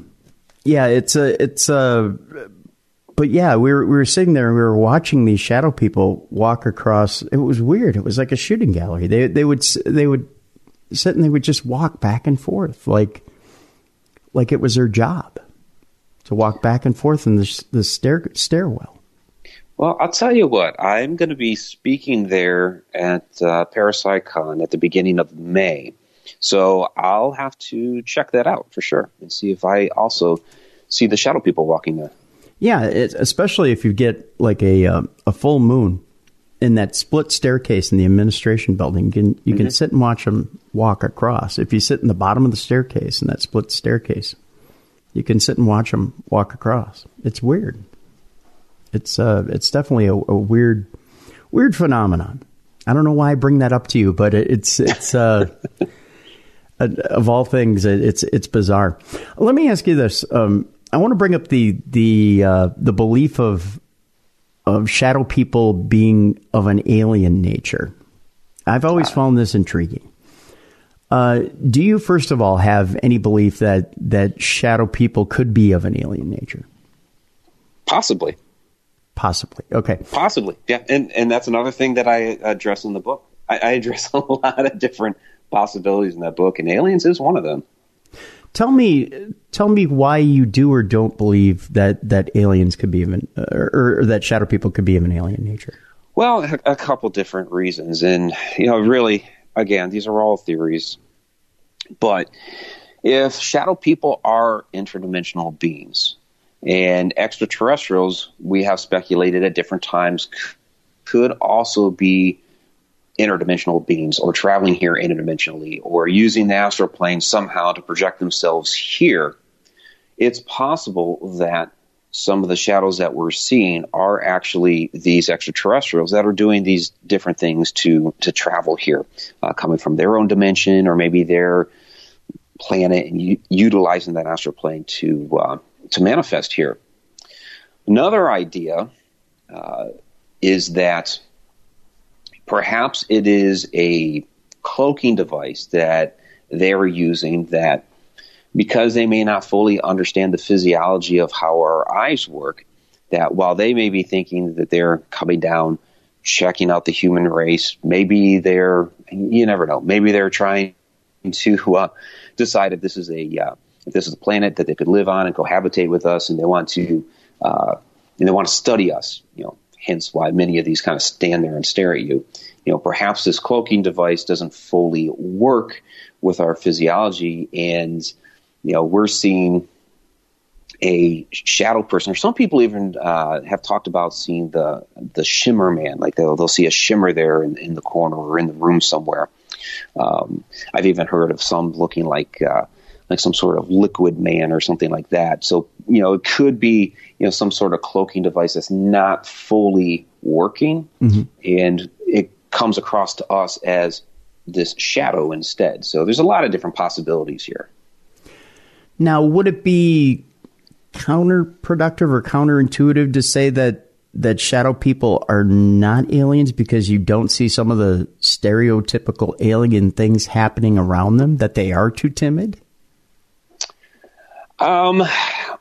But yeah, we were sitting there and we were watching these shadow people walk across. It was weird. It was like a shooting gallery. They would sit and they would just walk back and forth like it was their job to walk back and forth in the stairwell. Well, I'll tell you what. I'm going to be speaking there at Parapsychon at the beginning of May, so I'll have to check that out for sure and see if I also see the shadow people walking there. Yeah, especially if you get like a full moon in that split staircase in the administration building. You can sit and watch them walk across. If you sit in the bottom of the staircase in that split staircase, you can sit and watch them walk across. It's weird. It's definitely a weird phenomenon. I don't know why I bring that up to you, but it's of all things, it's bizarre. Let me ask you this. I want to bring up the belief of shadow people being of an alien nature. I've always found this intriguing. Do you, first of all, have any belief that shadow people could be of an alien nature? Possibly. Okay. Possibly. Yeah. And that's another thing that I address in the book. I address a lot of different possibilities in that book, and aliens is one of them. Tell me why you do or don't believe that aliens could be even, or that shadow people could be of an alien nature. Well, a couple different reasons, and really, again, these are all theories. But if shadow people are interdimensional beings, and extraterrestrials, we have speculated at different times, could also be interdimensional beings or traveling here interdimensionally or using the astral plane somehow to project themselves here, it's possible that some of the shadows that we're seeing are actually these extraterrestrials that are doing these different things to travel here, coming from their own dimension or maybe their planet and utilizing that astral plane to manifest here. Another idea is that perhaps it is a cloaking device that they're using that because they may not fully understand the physiology of how our eyes work, that while they may be thinking that they're coming down, checking out the human race, maybe you never know, maybe they're trying to decide if this is a planet that they could live on and cohabitate with us, and they want to study us. Hence why many of these kind of stand there and stare at you. Perhaps this cloaking device doesn't fully work with our physiology, and we're seeing a shadow person, or some people even have talked about seeing the shimmer man. Like they'll see a shimmer there in the corner or in the room somewhere. I've even heard of some looking like some sort of liquid man or something like that. So it could be some sort of cloaking device that's not fully working, and it comes across to us as this shadow instead. So there's a lot of different possibilities here. Now, would it be counterproductive or counterintuitive to say that shadow people are not aliens because you don't see some of the stereotypical alien things happening around them, that they are too timid? I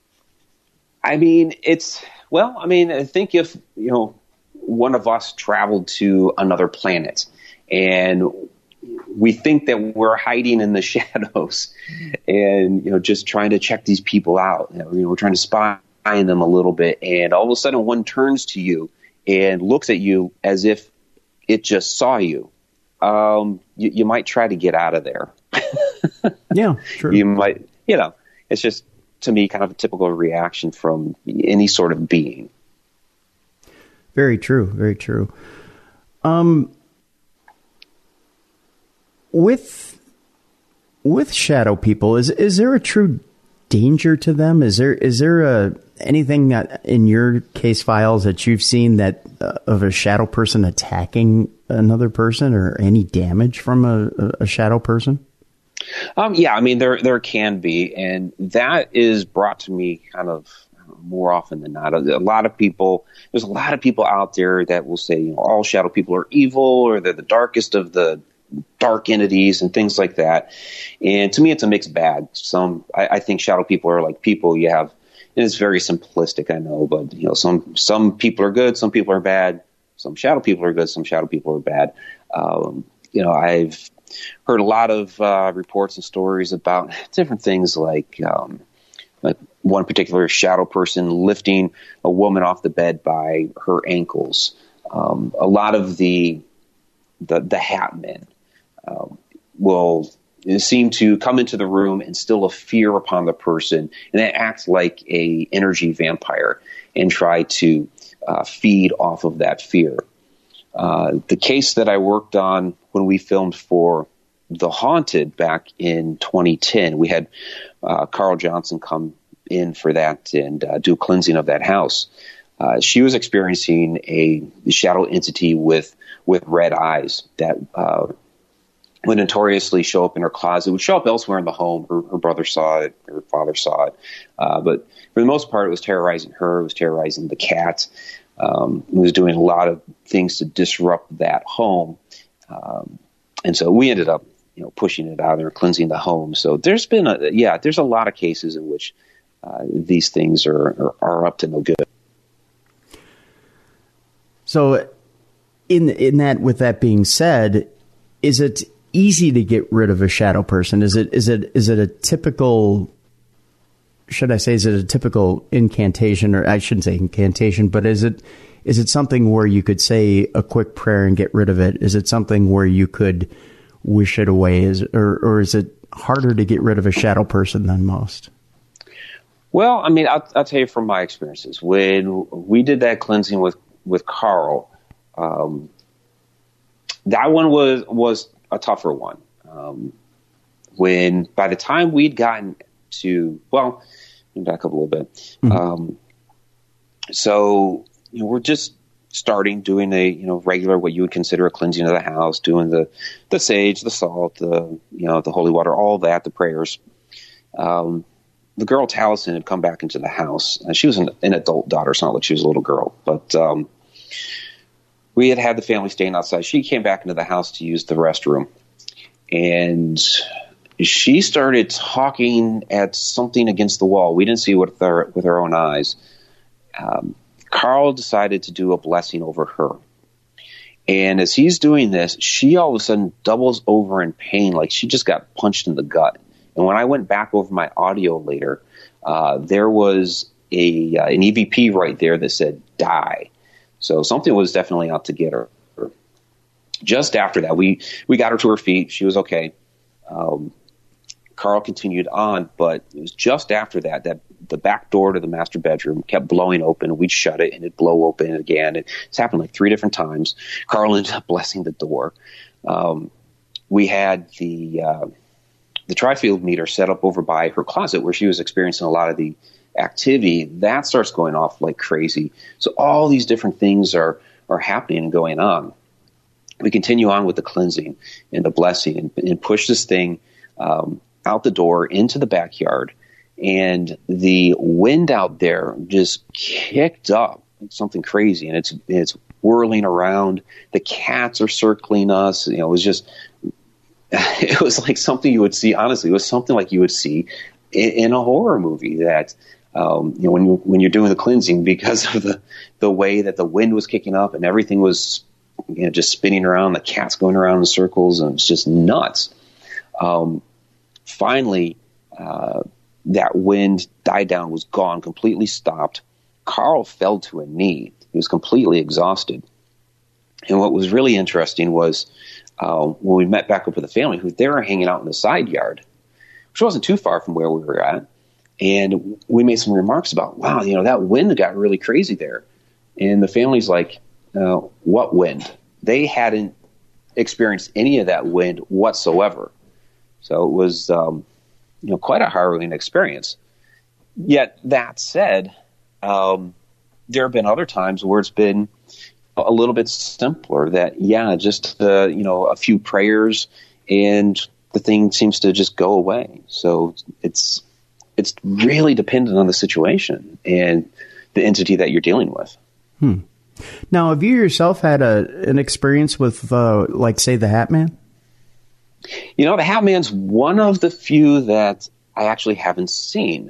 think if, one of us traveled to another planet and we think that we're hiding in the shadows and, just trying to check these people out, we're trying to spy on them a little bit, and all of a sudden one turns to you and looks at you as if it just saw you. You might try to get out of there. Yeah, sure. You might, it's just, to me, kind of a typical reaction from any sort of being. Very true. Very true. With shadow people, is there a true danger to them? Is there anything that in your case files that you've seen that of a shadow person attacking another person, or any damage from a shadow person? There can be, and that is brought to me kind of more often than not. There's a lot of people out there that will say, all shadow people are evil, or they're the darkest of the dark entities and things like that. And to me, it's a mixed bag. I think shadow people are like people you have, and it's very simplistic, I know, but some people are good, some people are bad. Some shadow people are good, some shadow people are bad. I've heard a lot of reports and stories about different things, like one particular shadow person lifting a woman off the bed by her ankles. A lot of the hat men will seem to come into the room and instill a fear upon the person, and they act like a energy vampire and try to feed off of that fear. The case that I worked on when we filmed for The Haunted back in 2010, we had Carl Johnson come in for that and do a cleansing of that house. She was experiencing a shadow entity with red eyes that would notoriously show up in her closet. It would show up elsewhere in the home. Her brother saw it, her father saw it. But for the most part, it was terrorizing her. It was terrorizing the cat. It was doing a lot of things to disrupt that home. And so we ended up, pushing it out and cleansing the home. So there's been there's a lot of cases in which these things are up to no good. So in that, with that being said, is it easy to get rid of a shadow person? Is it a typical, should I say, is it a typical incantation, or I shouldn't say incantation, but is it something where you could say a quick prayer and get rid of it? Is it something where you could wish it away? Or is it harder to get rid of a shadow person than most? Well, I'll tell you from my experiences. When we did that cleansing with Carl, that one was a tougher one. When by the time we'd gotten to, well, let me back up a little bit. Mm-hmm. So we're just starting doing a regular, what you would consider a cleansing of the house, doing the sage, the salt, the holy water, all that, the prayers. The girl Taliesin had come back into the house. She was an adult daughter. It's not like she was a little girl, but we had the family staying outside. She came back into the house to use the restroom, and she started talking at something against the wall. We didn't see it with our own eyes. Carl decided to do a blessing over her, And as he's doing this, she all of a sudden doubles over in pain, like she just got punched in the gut. And when I went back over my audio later, there was an EVP right there that said die. So something was definitely out to get her. Just after that, we got her to her feet. She was okay. Carl continued on, but it was just after that the back door to the master bedroom kept blowing open. We'd shut it, and it'd blow open again. It's happened like 3 different times. Carl ended up blessing the door. We had the tri-field meter set up over by her closet where she was experiencing a lot of the activity. That starts going off like crazy. So all these different things are happening and going on. We continue on with the cleansing and the blessing and push this thing out the door into the backyard, and the wind out there just kicked up something crazy, and it's whirling around. The cats are circling us. It was like something you would see. Honestly, it was something like you would see in a horror movie. That when you're doing the cleansing, because of the way that the wind was kicking up and everything was just spinning around, the cats going around in circles, and it's just nuts. Finally, that wind died down, was gone, completely stopped. Carl fell to a knee. He was completely exhausted. And what was really interesting was when we met back up with the family, they were hanging out in the side yard, which wasn't too far from where we were at. And we made some remarks about, wow, that wind got really crazy there. And the family's like, what wind? They hadn't experienced any of that wind whatsoever. So it was, quite a harrowing experience. Yet that said, there have been other times where it's been a little bit simpler. That just a few prayers and the thing seems to just go away. So it's really dependent on the situation and the entity that you're dealing with. Now, have you yourself had an experience with, like, say, the Hat Man? The Hat Man's one of the few that I actually haven't seen.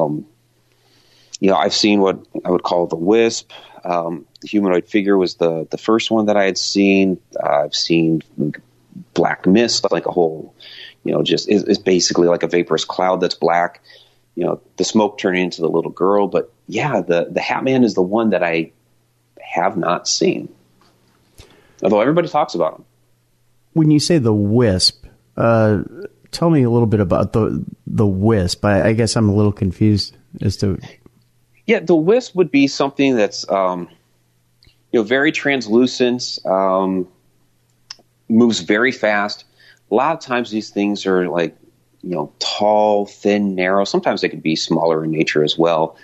I've seen what I would call the Wisp. The humanoid figure was the first one that I had seen. I've seen black mist, like a whole, it's basically like a vaporous cloud that's black. The smoke turning into the little girl. But yeah, the Hat Man is the one that I have not seen, although everybody talks about him. When you say the Wisp, tell me a little bit about the Wisp. I guess I'm a little confused as to. Yeah, the Wisp would be something that's very translucent, moves very fast. A lot of times these things are like tall, thin, narrow. Sometimes they can be smaller in nature as well.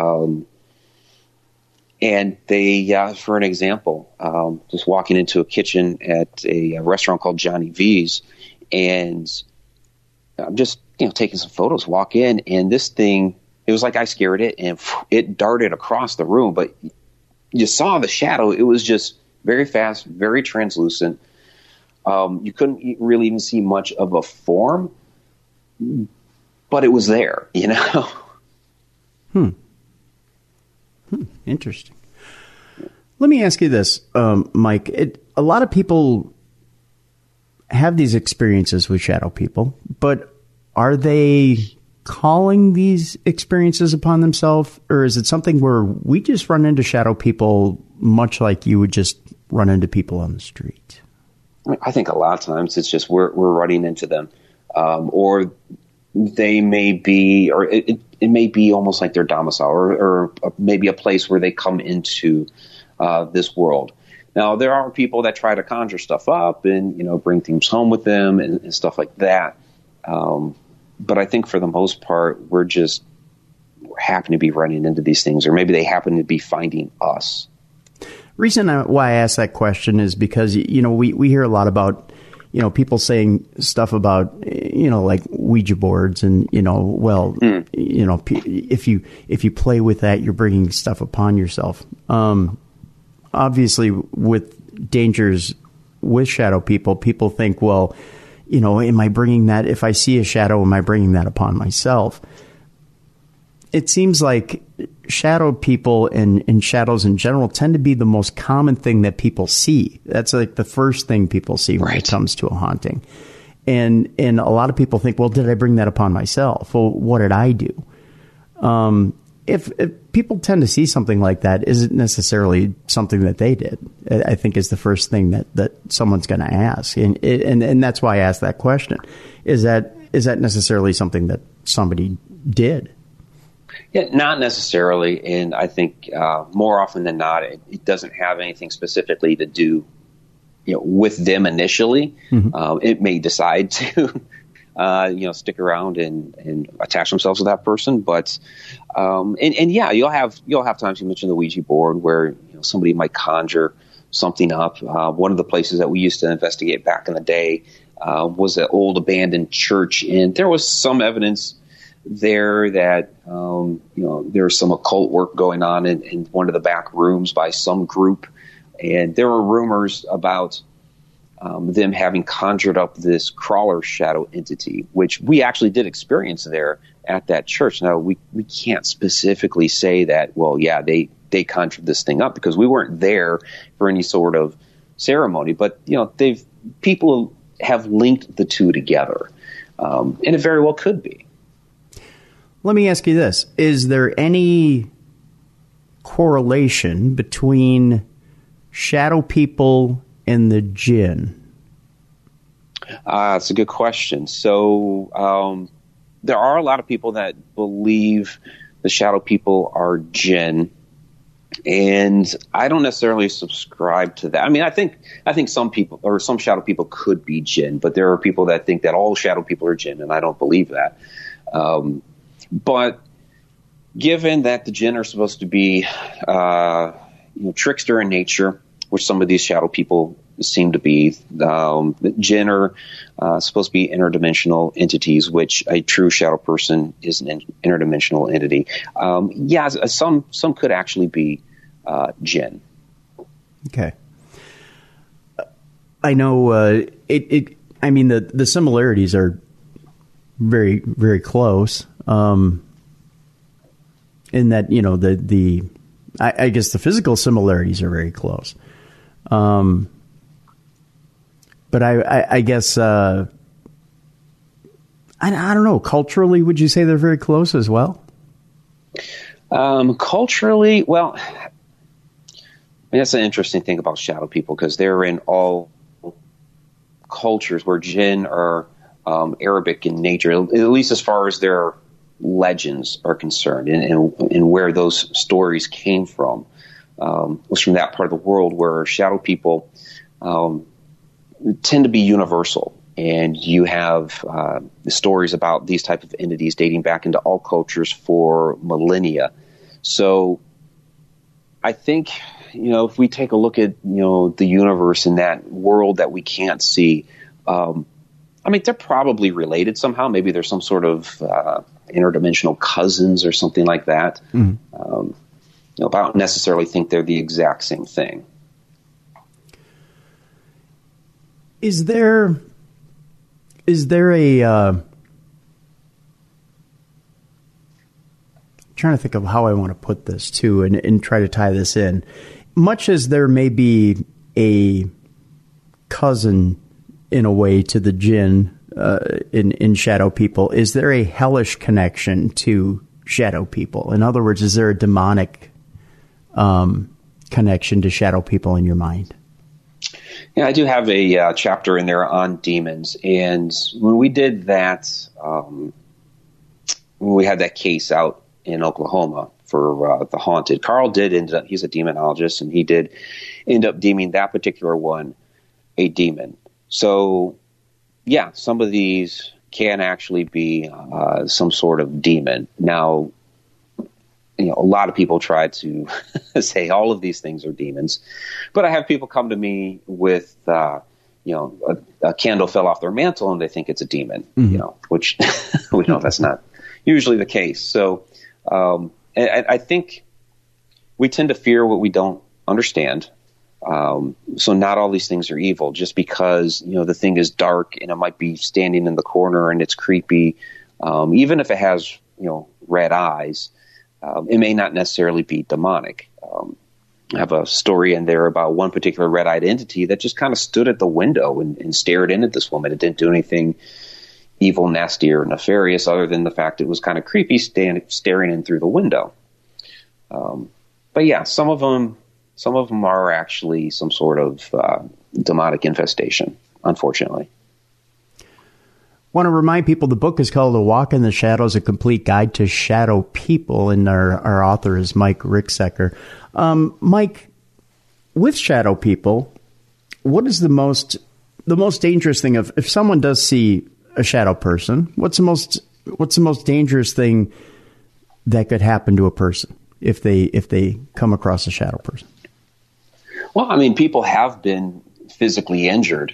And they, for an example, just walking into a kitchen at a restaurant called Johnny V's, and I'm just, taking some photos, walk in, and this thing, it was like I scared it, and it darted across the room, but you saw the shadow. It was just very fast, very translucent. You couldn't really even see much of a form, but it was there, Interesting. Let me ask you this, Mike. A lot of people have these experiences with shadow people, but are they calling these experiences upon themselves, or is it something where we just run into shadow people much like you would just run into people on the street? I think a lot of times it's just we're running into them, or they may be, or it may be almost like their domicile, or maybe a place where they come into this world. Now, there are people that try to conjure stuff up and bring things home with them and stuff like that. But I think for the most part, we're happen to be running into these things, or maybe they happen to be finding us. Reason why I asked that question is because we hear a lot about people saying stuff about like Ouija boards and if you play with that, you're bringing stuff upon yourself. Obviously, with dangers with shadow people think, well, am I bringing that? If I see a shadow, am I bringing that upon myself? It seems like shadow people and shadows in general tend to be the most common thing that people see. That's like the first thing people see when it comes to a haunting. And a lot of people think, well, did I bring that upon myself? Well, what did I do? If people tend to see something like that, isn't necessarily something that they did, I think is the first thing that someone's going to ask. And that's why I asked that question. Is that necessarily something that somebody did? Yeah, not necessarily. And I think more often than not, it doesn't have anything specifically to do, with them initially. Mm-hmm. It may decide to, stick around and attach themselves to that person. But, yeah, you'll have times, you mentioned the Ouija board, where somebody might conjure something up. One of the places that we used to investigate back in the day was an old abandoned church, and there was some evidence there that there's some occult work going on in one of the back rooms by some group, and there were rumors about them having conjured up this crawler shadow entity, which we actually did experience there at that church. Now we can't specifically say that, well, yeah, they conjured this thing up, because we weren't there for any sort of ceremony, but people have linked the two together, and it very well could be. Let me ask you this. Is there any correlation between shadow people and the jinn? That's a good question. So there are a lot of people that believe the shadow people are jinn, and I don't necessarily subscribe to that. I mean, I think some people, or some shadow people, could be jinn, but there are people that think that all shadow people are jinn, and I don't believe that. But given that the jinn are supposed to be trickster in nature, which some of these shadow people seem to be, the jinn are supposed to be interdimensional entities, which a true shadow person is an interdimensional entity. Some could actually be jinn. Okay. I know I mean, the similarities are very, very close. In that, I guess the physical similarities are very close. But I guess, I don't know, culturally, would you say they're very close as well? Culturally, well, I mean, that's an interesting thing about shadow people, because they're in all cultures, where jinn are Arabic in nature, at least as far as their legends are concerned, and where those stories came from, was from that part of the world, where shadow people tend to be universal. And you have stories about these type of entities dating back into all cultures for millennia. So I think, if we take a look at, the universe in that world that we can't see, I mean, they're probably related somehow. Maybe there's some sort of interdimensional cousins or something like that. Mm-hmm. But I don't necessarily think they're the exact same thing. Is there a trying to think of how I want to put this too, and try to tie this in. Much as there may be a cousin in a way to the jinn in shadow people, is there a hellish connection to shadow people? In other words, is there a demonic connection to shadow people in your mind? Yeah, I do have a chapter in there on demons, and when we did that, when we had that case out in Oklahoma for the haunted, Carl did end up, he's a demonologist, and he did end up deeming that particular one a demon. So, yeah, some of these can actually be some sort of demon. Now, a lot of people try to say all of these things are demons, but I have people come to me with, a candle fell off their mantle and they think it's a demon, mm-hmm. Which we know that's not usually the case. So, I think we tend to fear what we don't understand. So not all these things are evil just because, the thing is dark and it might be standing in the corner and it's creepy. Even if it has, red eyes, it may not necessarily be demonic. I have a story in there about one particular red-eyed entity that just kind of stood at the window and stared in at this woman. It didn't do anything evil, nasty, or nefarious other than the fact it was kind of creepy staring in through the window. But yeah, some of them are actually some sort of demonic infestation, unfortunately. Want to remind people the book is called A Walk in the Shadows, A Complete Guide to Shadow People, and our author is Mike Ricksecker. Mike, with shadow people, what is the most dangerous thing if someone does see a shadow person? What's the most dangerous thing that could happen to a person if they come across a shadow person? Well, I mean, people have been physically injured.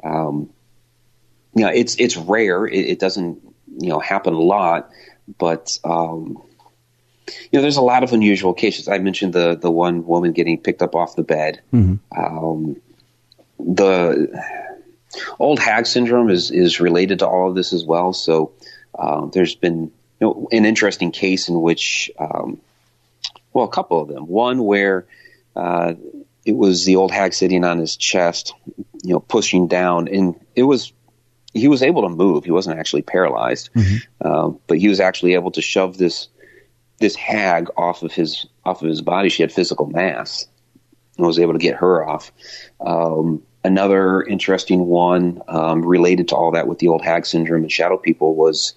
It's rare. It doesn't, happen a lot, but, there's a lot of unusual cases. I mentioned the one woman getting picked up off the bed. Mm-hmm. The old hag syndrome is related to all of this as well. So, there's been an interesting case in which, a couple of them. One where, it was the old hag sitting on his chest, pushing down, and he was able to move. He wasn't actually paralyzed, mm-hmm. But he was actually able to shove this hag off of his body. She had physical mass and was able to get her off. Another interesting one related to all that with the old hag syndrome and shadow people was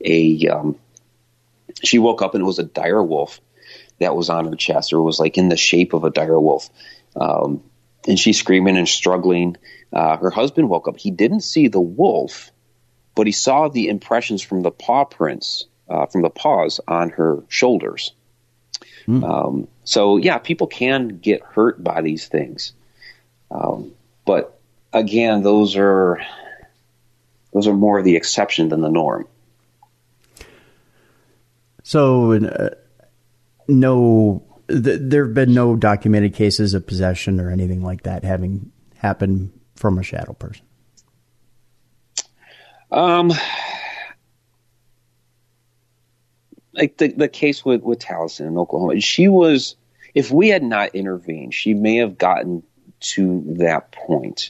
she woke up and it was a dire wolf that was on her chest, or it was like in the shape of a dire wolf. And she's screaming and struggling. Her husband woke up. He didn't see the wolf, but he saw the impressions from the paw prints, from the paws on her shoulders. Mm. So yeah, people can get hurt by these things. But again, those are more the exception than the norm. So there have been no documented cases of possession or anything like that having happened from a shadow person. Like the case with Taliesin in Oklahoma, she was, if we had not intervened, she may have gotten to that point.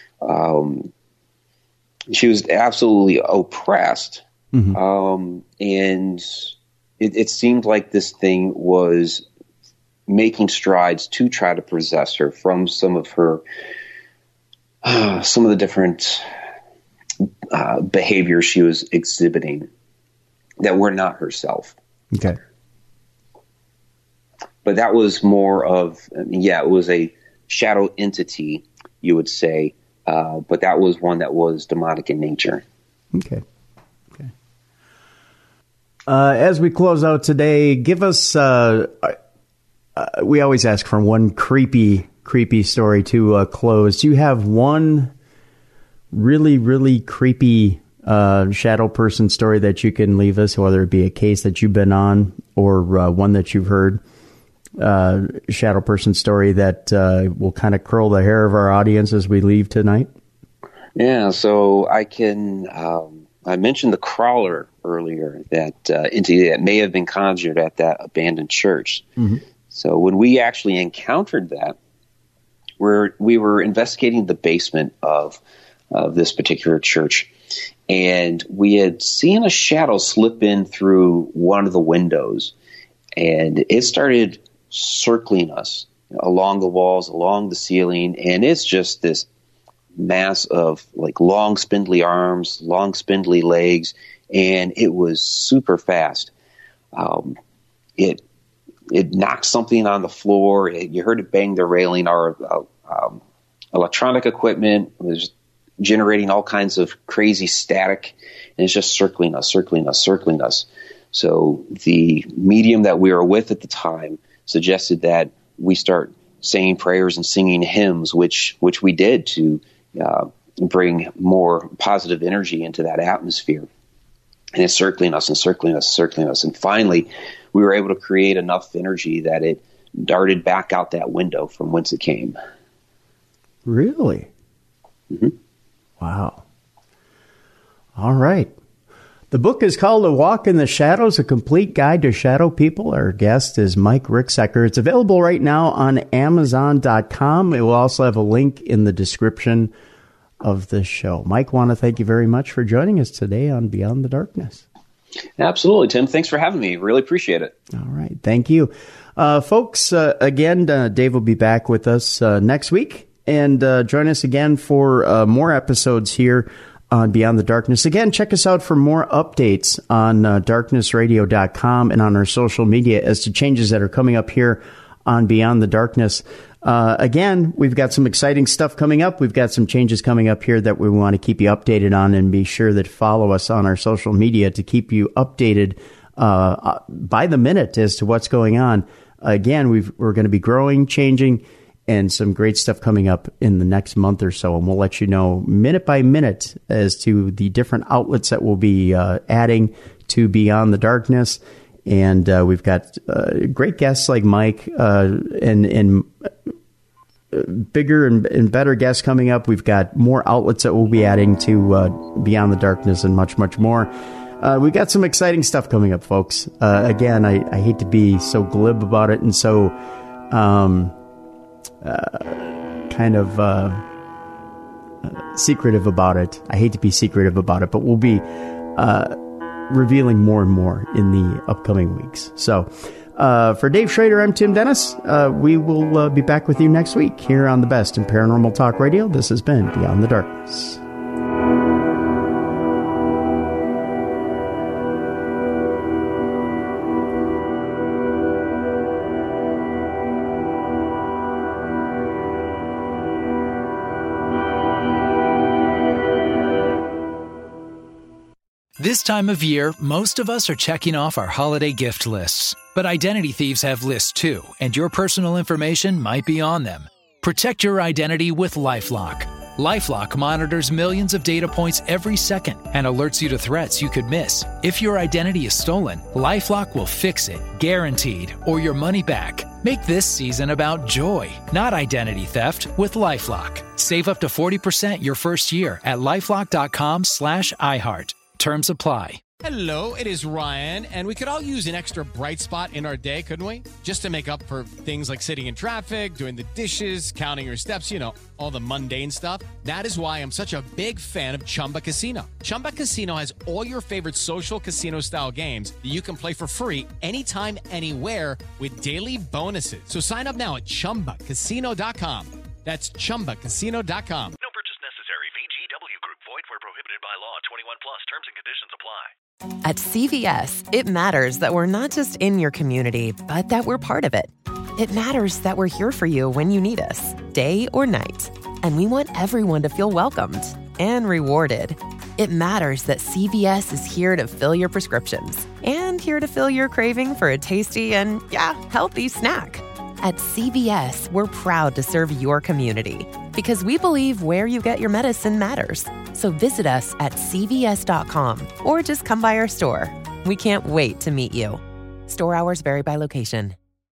She was absolutely oppressed. Mm-hmm. And it seemed like this thing was making strides to try to possess her from some of the different behaviors she was exhibiting that were not herself. Okay. But that was more of, it was a shadow entity, you would say, but that was one that was demonic in nature. Okay. As we close out today, give us, we always ask for one creepy story to close. Do you have one really, really creepy shadow person story that you can leave us, whether it be a case that you've been on or one that you've heard, shadow person story that will kind of curl the hair of our audience as we leave tonight? Yeah, so I can, I mentioned the crawler earlier, that entity that may have been conjured at that abandoned church. Mm-hmm. So when we actually encountered that, we were investigating the basement of this particular church, and we had seen a shadow slip in through one of the windows, and it started circling us along the walls, along the ceiling, and it's just this mass of like long spindly arms, long spindly legs, and it was super fast. It knocked something on the floor. You heard it bang the railing. Our electronic equipment was generating all kinds of crazy static, and it's just circling us. So the medium that we were with at the time suggested that we start saying prayers and singing hymns, which we did to bring more positive energy into that atmosphere. And it's circling us. And finally, we were able to create enough energy that it darted back out that window from whence it came. Really? Mm-hmm. Wow. All right. The book is called A Walk in the Shadows, A Complete Guide to Shadow People. Our guest is Mike Ricksecker. It's available right now on Amazon.com. It will also have a link in the description of the show. Mike, want to thank you very much for joining us today on Beyond the Darkness. Absolutely, Tim. Thanks for having me. Really appreciate it. All right. Thank you. Folks, again, Dave will be back with us next week. And join us again for more episodes here on Beyond the Darkness. Again, check us out for more updates on darknessradio.com and on our social media as to changes that are coming up here on Beyond the Darkness. Again, we've got some exciting stuff coming up. We've got some changes coming up here that we want to keep you updated on, and be sure that follow us on our social media to keep you updated by the minute as to what's going on. Again, we're going to be growing, changing, and some great stuff coming up in the next month or so. And we'll let you know minute by minute as to the different outlets that we'll be adding to Beyond the Darkness. And we've got great guests like Mike and bigger and better guests coming up. We've got more outlets that we'll be adding to Beyond the Darkness and much, much more. We've got some exciting stuff coming up, folks. Again, I hate to be so glib about it and so secretive about it. I hate to be secretive about it, but we'll be revealing more and more in the upcoming weeks. So for Dave Schrader, I'm Tim Dennis. We will be back with you next week here on the best in paranormal talk radio. This has been Beyond the Darkness. This time of year, most of us are checking off our holiday gift lists. But identity thieves have lists too, and your personal information might be on them. Protect your identity with LifeLock. LifeLock monitors millions of data points every second and alerts you to threats you could miss. If your identity is stolen, LifeLock will fix it, guaranteed, or your money back. Make this season about joy, not identity theft, with LifeLock. Save up to 40% your first year at LifeLock.com/iHeart. Terms apply. Hello, it is Ryan, and we could all use an extra bright spot in our day, couldn't we? Just to make up for things like sitting in traffic, doing the dishes, counting your steps, you know, all the mundane stuff. That is why I'm such a big fan of Chumba Casino. Chumba Casino has all your favorite social casino-style games that you can play for free anytime, anywhere with daily bonuses. So sign up now at ChumbaCasino.com. That's ChumbaCasino.com. No purchase necessary. VGW Group. Void where prohibited by law. 21 plus. Terms and conditions apply. At CVS, it matters that we're not just in your community, but that we're part of it. It matters that we're here for you when you need us, day or night. And we want everyone to feel welcomed and rewarded. It matters that CVS is here to fill your prescriptions and here to fill your craving for a tasty and, healthy snack. At CVS, we're proud to serve your community because we believe where you get your medicine matters. So visit us at cvs.com or just come by our store. We can't wait to meet you. Store hours vary by location.